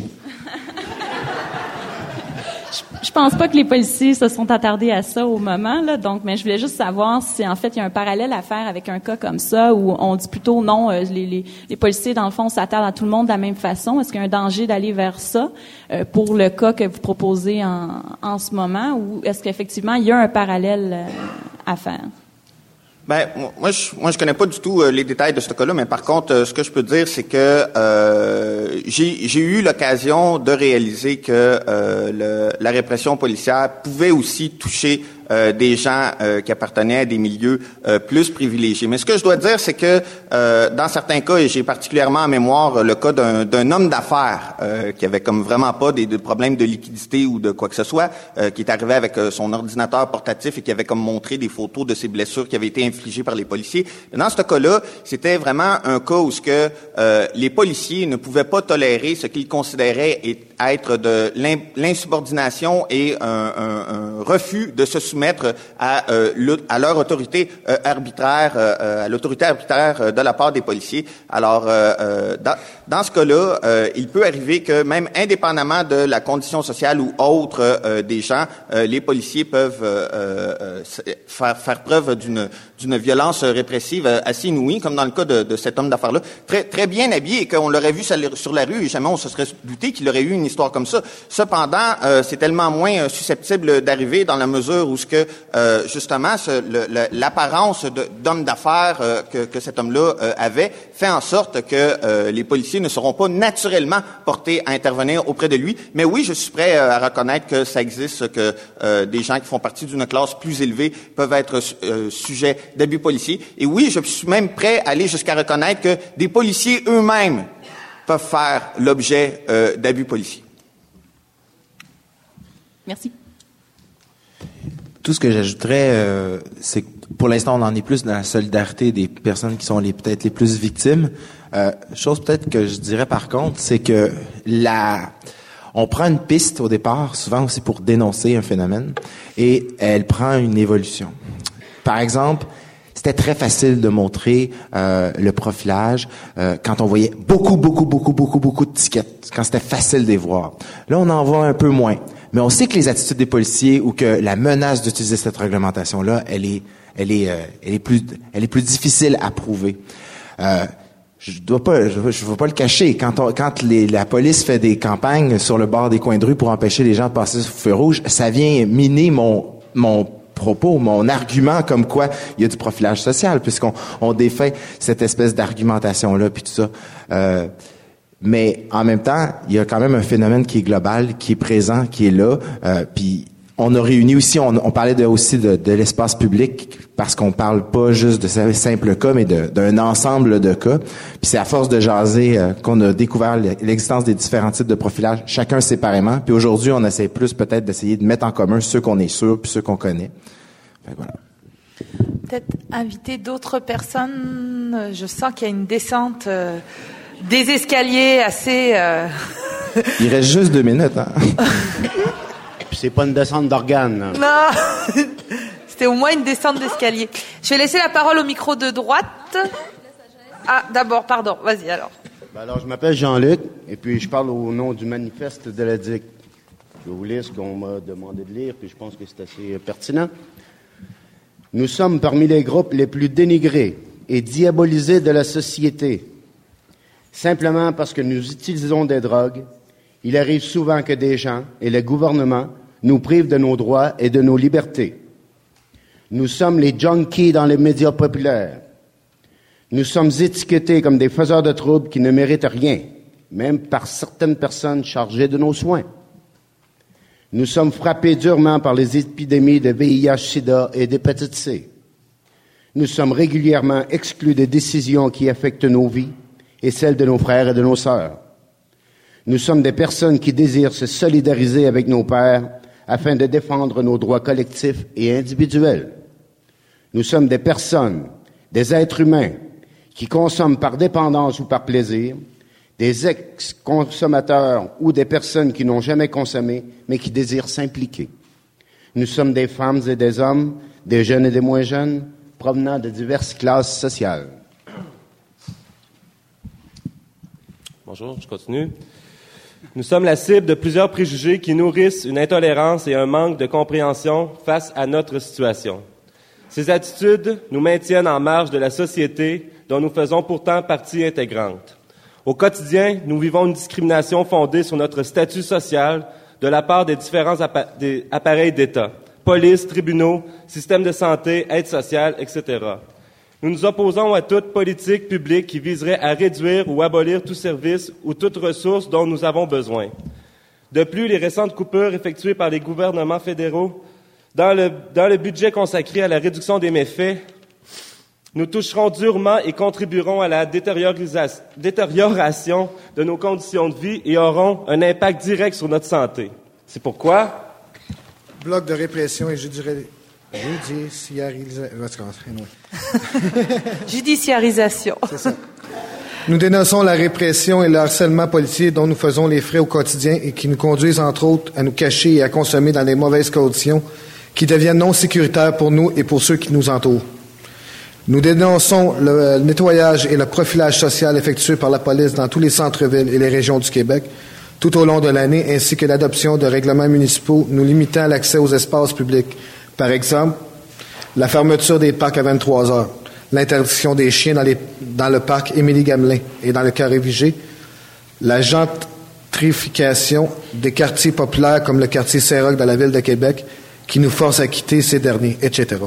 Je, je pense pas que les policiers se sont attardés à ça au moment, là. Donc, mais je voulais juste savoir si, en fait, il y a un parallèle à faire avec un cas comme ça, où on dit plutôt non, euh, les, les, les policiers, dans le fond, s'attardent à tout le monde de la même façon. Est-ce qu'il y a un danger d'aller vers ça euh, pour le cas que vous proposez en, en ce moment, ou est-ce qu'effectivement, il y a un parallèle euh, à faire? Ben moi je moi je connais pas du tout euh, les détails de ce cas-là, mais par contre euh, ce que je peux dire c'est que euh, j'ai j'ai eu l'occasion de réaliser que euh, le, la répression policière pouvait aussi toucher euh, des gens euh, qui appartenaient à des milieux euh, plus privilégiés. Mais ce que je dois dire, c'est que euh, dans certains cas, et j'ai particulièrement en mémoire le cas d'un, d'un homme d'affaires euh, qui avait comme vraiment pas des, des problèmes de liquidité ou de quoi que ce soit, euh, qui est arrivé avec euh, son ordinateur portatif et qui avait comme montré des photos de ses blessures qui avaient été infligées par les policiers. Dans ce cas-là, c'était vraiment un cas où ce que euh, les policiers ne pouvaient pas tolérer ce qu'ils considéraient être de l'insubordination et un, un, un refus de se soumettre soumettre à, euh, à leur autorité euh, arbitraire, euh, à l'autorité arbitraire de la part des policiers. Alors, euh, euh, dans, dans ce cas-là, euh, il peut arriver que même indépendamment de la condition sociale ou autre euh, des gens, euh, les policiers peuvent euh, euh, faire, faire preuve d'une d'une violence répressive assez inouïe, comme dans le cas de, de cet homme d'affaires-là, très très bien habillé, et qu'on l'aurait vu sur la rue, et jamais on se serait douté qu'il aurait eu une histoire comme ça. Cependant, euh, c'est tellement moins susceptible d'arriver dans la mesure où ce que euh, justement ce, le, le, l'apparence de, d'homme d'affaires euh, que, que cet homme-là euh, avait fait en sorte que euh, les policiers ne seront pas naturellement portés à intervenir auprès de lui. Mais oui, je suis prêt euh, à reconnaître que ça existe, que euh, des gens qui font partie d'une classe plus élevée peuvent être euh, sujets d'abus policiers. Et oui, je suis même prêt à aller jusqu'à reconnaître que des policiers eux-mêmes peuvent faire l'objet euh, d'abus policiers. Merci. Tout ce que j'ajouterais, euh, c'est que pour l'instant, on en est plus dans la solidarité des personnes qui sont les peut-être les plus victimes. Euh, chose peut-être que je dirais par contre, c'est que la on prend une piste au départ, souvent aussi pour dénoncer un phénomène, et elle prend une évolution. Par exemple, c'était très facile de montrer euh, le profilage euh, quand on voyait beaucoup, beaucoup, beaucoup, beaucoup, beaucoup de tickets, quand c'était facile de les voir. Là, on en voit un peu moins. Mais on sait que les attitudes des policiers ou que la menace d'utiliser cette réglementation-là, elle est, elle est, euh, elle est plus, elle est plus difficile à prouver. Euh, je dois pas, je, je veux pas le cacher. Quand on, quand les, la police fait des campagnes sur le bord des coins de rue pour empêcher les gens de passer sur le feu rouge, ça vient miner mon, mon propos, mon argument comme quoi il y a du profilage social, puisqu'on on défait cette espèce d'argumentation-là, puis tout ça. Euh, mais en même temps, il y a quand même un phénomène qui est global, qui est présent, qui est là, euh, puis on a réuni aussi, on, on parlait de, aussi de, de l'espace public, parce qu'on parle pas juste de ces simples cas, mais de, d'un ensemble de cas. Puis c'est à force de jaser euh, qu'on a découvert l'existence des différents types de profilage, chacun séparément. Puis aujourd'hui, on essaie plus peut-être d'essayer de mettre en commun ceux qu'on est sûr, puis ceux qu'on connaît. Fait que voilà. Peut-être inviter d'autres personnes. Je sens qu'il y a une descente euh, des escaliers assez... Euh... Il reste juste deux minutes, hein? Puis c'est pas une descente d'organes. Non, c'était au moins une descente d'escalier. Je vais laisser la parole au micro de droite. Ah, d'abord, pardon, vas-y alors. Ben alors, je m'appelle Jean-Luc, et puis je parle au nom du manifeste de la D I C. Je vais vous lire ce qu'on m'a demandé de lire, puis je pense que c'est assez pertinent. Nous sommes parmi les groupes les plus dénigrés et diabolisés de la société. Simplement parce que nous utilisons des drogues, il arrive souvent que des gens et le gouvernement nous privent de nos droits et de nos libertés. Nous sommes les junkies dans les médias populaires. Nous sommes étiquetés comme des faiseurs de troubles qui ne méritent rien, même par certaines personnes chargées de nos soins. Nous sommes frappés durement par les épidémies de V I H, sida et d'hépatite C. Nous sommes régulièrement exclus des décisions qui affectent nos vies et celles de nos frères et de nos sœurs. Nous sommes des personnes qui désirent se solidariser avec nos pairs afin de défendre nos droits collectifs et individuels. Nous sommes des personnes, des êtres humains, qui consomment par dépendance ou par plaisir, des ex-consommateurs ou des personnes qui n'ont jamais consommé, mais qui désirent s'impliquer. Nous sommes des femmes et des hommes, des jeunes et des moins jeunes, provenant de diverses classes sociales. Bonjour, je continue. Nous sommes la cible de plusieurs préjugés qui nourrissent une intolérance et un manque de compréhension face à notre situation. Ces attitudes nous maintiennent en marge de la société dont nous faisons pourtant partie intégrante. Au quotidien, nous vivons une discrimination fondée sur notre statut social de la part des différents appa- des appareils d'État, police, tribunaux, système de santé, aide sociale, et cetera. Nous nous opposons à toute politique publique qui viserait à réduire ou abolir tout service ou toute ressource dont nous avons besoin. De plus, les récentes coupures effectuées par les gouvernements fédéraux dans le, dans le budget consacré à la réduction des méfaits nous toucheront durement et contribueront à la détériorisation, détérioration de nos conditions de vie et auront un impact direct sur notre santé. C'est pourquoi... Bloc de répression et je dirais... Judiciarisation. Judiciarisation. C'est ça. Nous dénonçons la répression et le harcèlement policier dont nous faisons les frais au quotidien et qui nous conduisent, entre autres, à nous cacher et à consommer dans des mauvaises conditions qui deviennent non sécuritaires pour nous et pour ceux qui nous entourent. Nous dénonçons le nettoyage et le profilage social effectué par la police dans tous les centres-villes et les régions du Québec tout au long de l'année, ainsi que l'adoption de règlements municipaux nous limitant l'accès aux espaces publics. Par exemple, la fermeture des parcs à vingt-trois heures, l'interdiction des chiens dans, les, dans le parc Émilie-Gamelin et dans le carré Vigée, la gentrification des quartiers populaires comme le quartier Saint-Roch de la ville de Québec, qui nous force à quitter ces derniers, et cetera.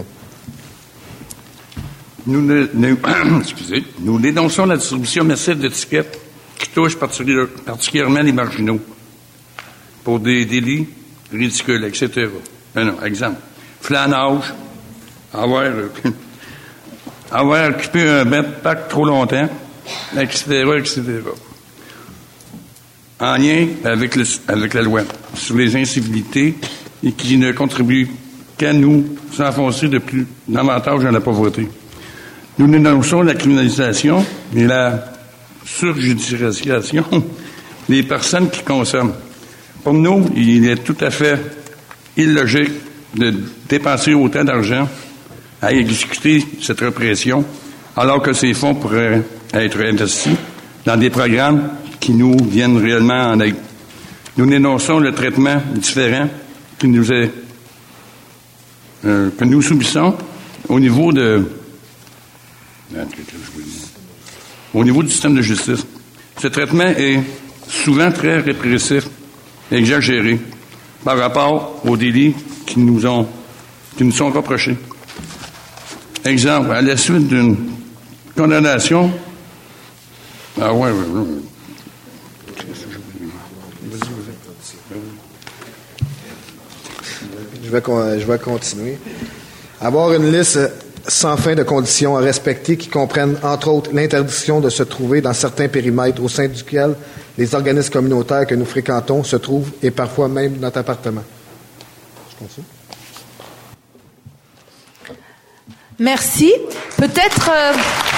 Nous, nous, excusez, nous dénonçons la distribution massive d'étiquettes qui touche particulièrement les marginaux pour des délits ridicules, et cetera. Non, non, exemple. Flanage, avoir, avoir occupé un backpack trop longtemps, et cetera, et cetera. En lien avec, le, avec la loi sur les incivilités et qui ne contribuent qu'à nous s'enfoncer de plus davantage dans la pauvreté. Nous dénonçons la criminalisation et la surjudiciarisation des personnes qui consomment. Pour nous, il est tout à fait illogique de dépenser autant d'argent à exécuter cette répression, alors que ces fonds pourraient être investis dans des programmes qui nous viennent réellement en aide. Nous dénonçons le traitement différent qui nous est, euh, que nous subissons au niveau de Au niveau du système de justice. Ce traitement est souvent très répressif, exagéré, par rapport aux délits qui nous ont, qui nous sont reprochés. Exemple, à la suite d'une condamnation, ah ouais, ouais, ouais. Je vais, je vais continuer. Avoir une liste sans fin de conditions à respecter qui comprennent, entre autres, l'interdiction de se trouver dans certains périmètres au sein duquel les organismes communautaires que nous fréquentons se trouvent et parfois même notre appartement. Je continue. Merci. Peut-être... Euh...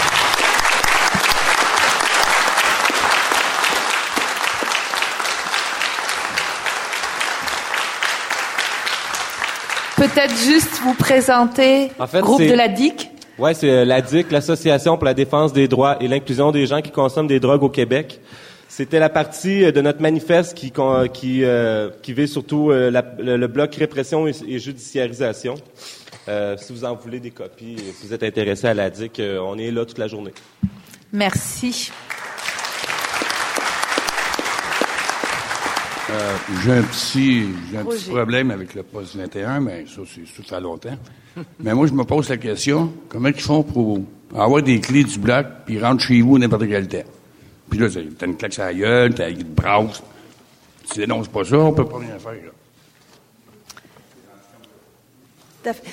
Peut-être juste vous présenter en fait, groupe de la D I C. Oui, c'est la D I C, l'Association pour la défense des droits et l'inclusion des gens qui consomment des drogues au Québec. C'était la partie de notre manifeste qui qui euh, qui vise surtout euh, la, le, le bloc répression et, et judiciarisation. Euh, si vous en voulez des copies, si vous êtes intéressé à la D I C, euh, on est là toute la journée. Merci. Euh, j'ai un petit, j'ai un petit problème avec le poste vingt et un, mais ça, c'est, ça fait longtemps. Mais moi, je me pose la question, comment ils font pour avoir des clés du bloc puis ils rentrent chez vous n'importe quel temps? Puis là, t'as une claque sur la gueule, t'as une brasse. Si tu dénonces pas ça, on peut pas rien faire, là. T'as fait...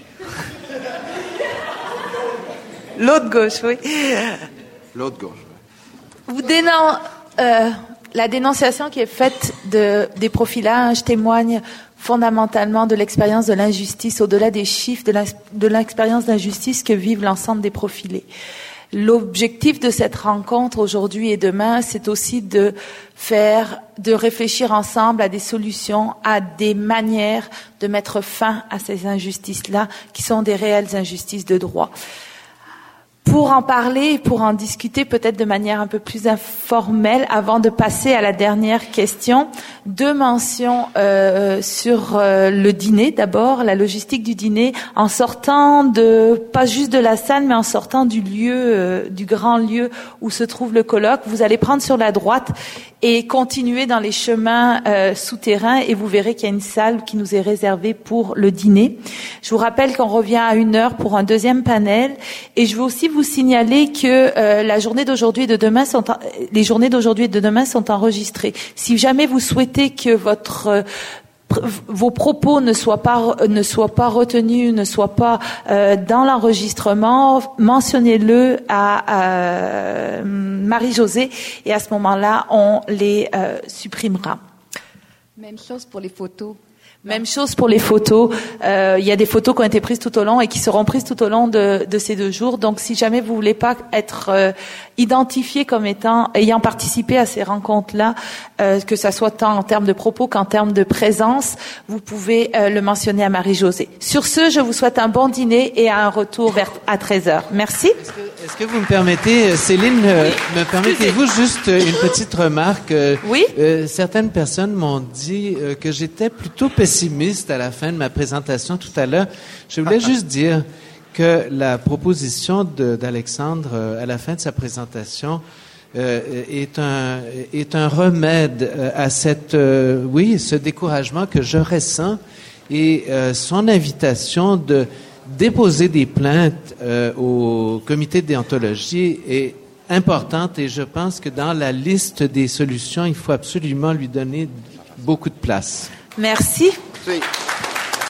L'autre gauche, oui. L'autre gauche. Vous dénoncez... Euh... La dénonciation qui est faite de, des profilages témoigne fondamentalement de l'expérience de l'injustice, au-delà des chiffres, de l'expérience d'injustice que vivent l'ensemble des profilés. L'objectif de cette rencontre aujourd'hui et demain, c'est aussi de faire, de réfléchir ensemble à des solutions, à des manières de mettre fin à ces injustices-là, qui sont des réelles injustices de droit. Pour en parler, pour en discuter peut-être de manière un peu plus informelle, avant de passer à la dernière question, deux mentions euh, sur euh, le dîner. D'abord, la logistique du dîner, en sortant de, pas juste de la salle, mais en sortant du lieu, euh, du grand lieu où se trouve le colloque, vous allez prendre sur la droite et continuer dans les chemins euh, souterrains et vous verrez qu'il y a une salle qui nous est réservée pour le dîner. Je vous rappelle qu'on revient à une heure pour un deuxième panel et je veux aussi vous signaler que euh, la journée d'aujourd'hui et de demain sont en, les journées d'aujourd'hui et de demain sont enregistrées. Si jamais vous souhaitez que votre euh, vos propos ne soient pas ne soient pas retenus, ne soient pas euh, dans l'enregistrement, mentionnez-le à, à Marie-Josée et à ce moment-là, on les euh, supprimera. Même chose pour les photos. Même chose pour les photos. Euh, il y a des photos qui ont été prises tout au long et qui seront prises tout au long de, de ces deux jours. Donc, si jamais vous voulez pas être euh, identifié comme étant ayant participé à ces rencontres-là, euh, que ça soit tant en termes de propos qu'en termes de présence, vous pouvez euh, le mentionner à Marie-Josée. Sur ce, je vous souhaite un bon dîner et un retour vers à treize heures. Merci. Est-ce que, est-ce que vous me permettez, Céline, euh, oui. me permettez-vous juste une petite remarque? euh, Oui. Euh, certaines personnes m'ont dit euh, que j'étais plutôt pessimiste à la fin de ma présentation tout à l'heure. Je voulais juste dire que la proposition de, d'Alexandre euh, à la fin de sa présentation euh, est un est un remède euh, à cette euh, oui ce découragement que je ressens et euh, son invitation de déposer des plaintes euh, au comité de déontologie est importante et je pense que dans la liste des solutions il faut absolument lui donner beaucoup de place. Merci. Sí.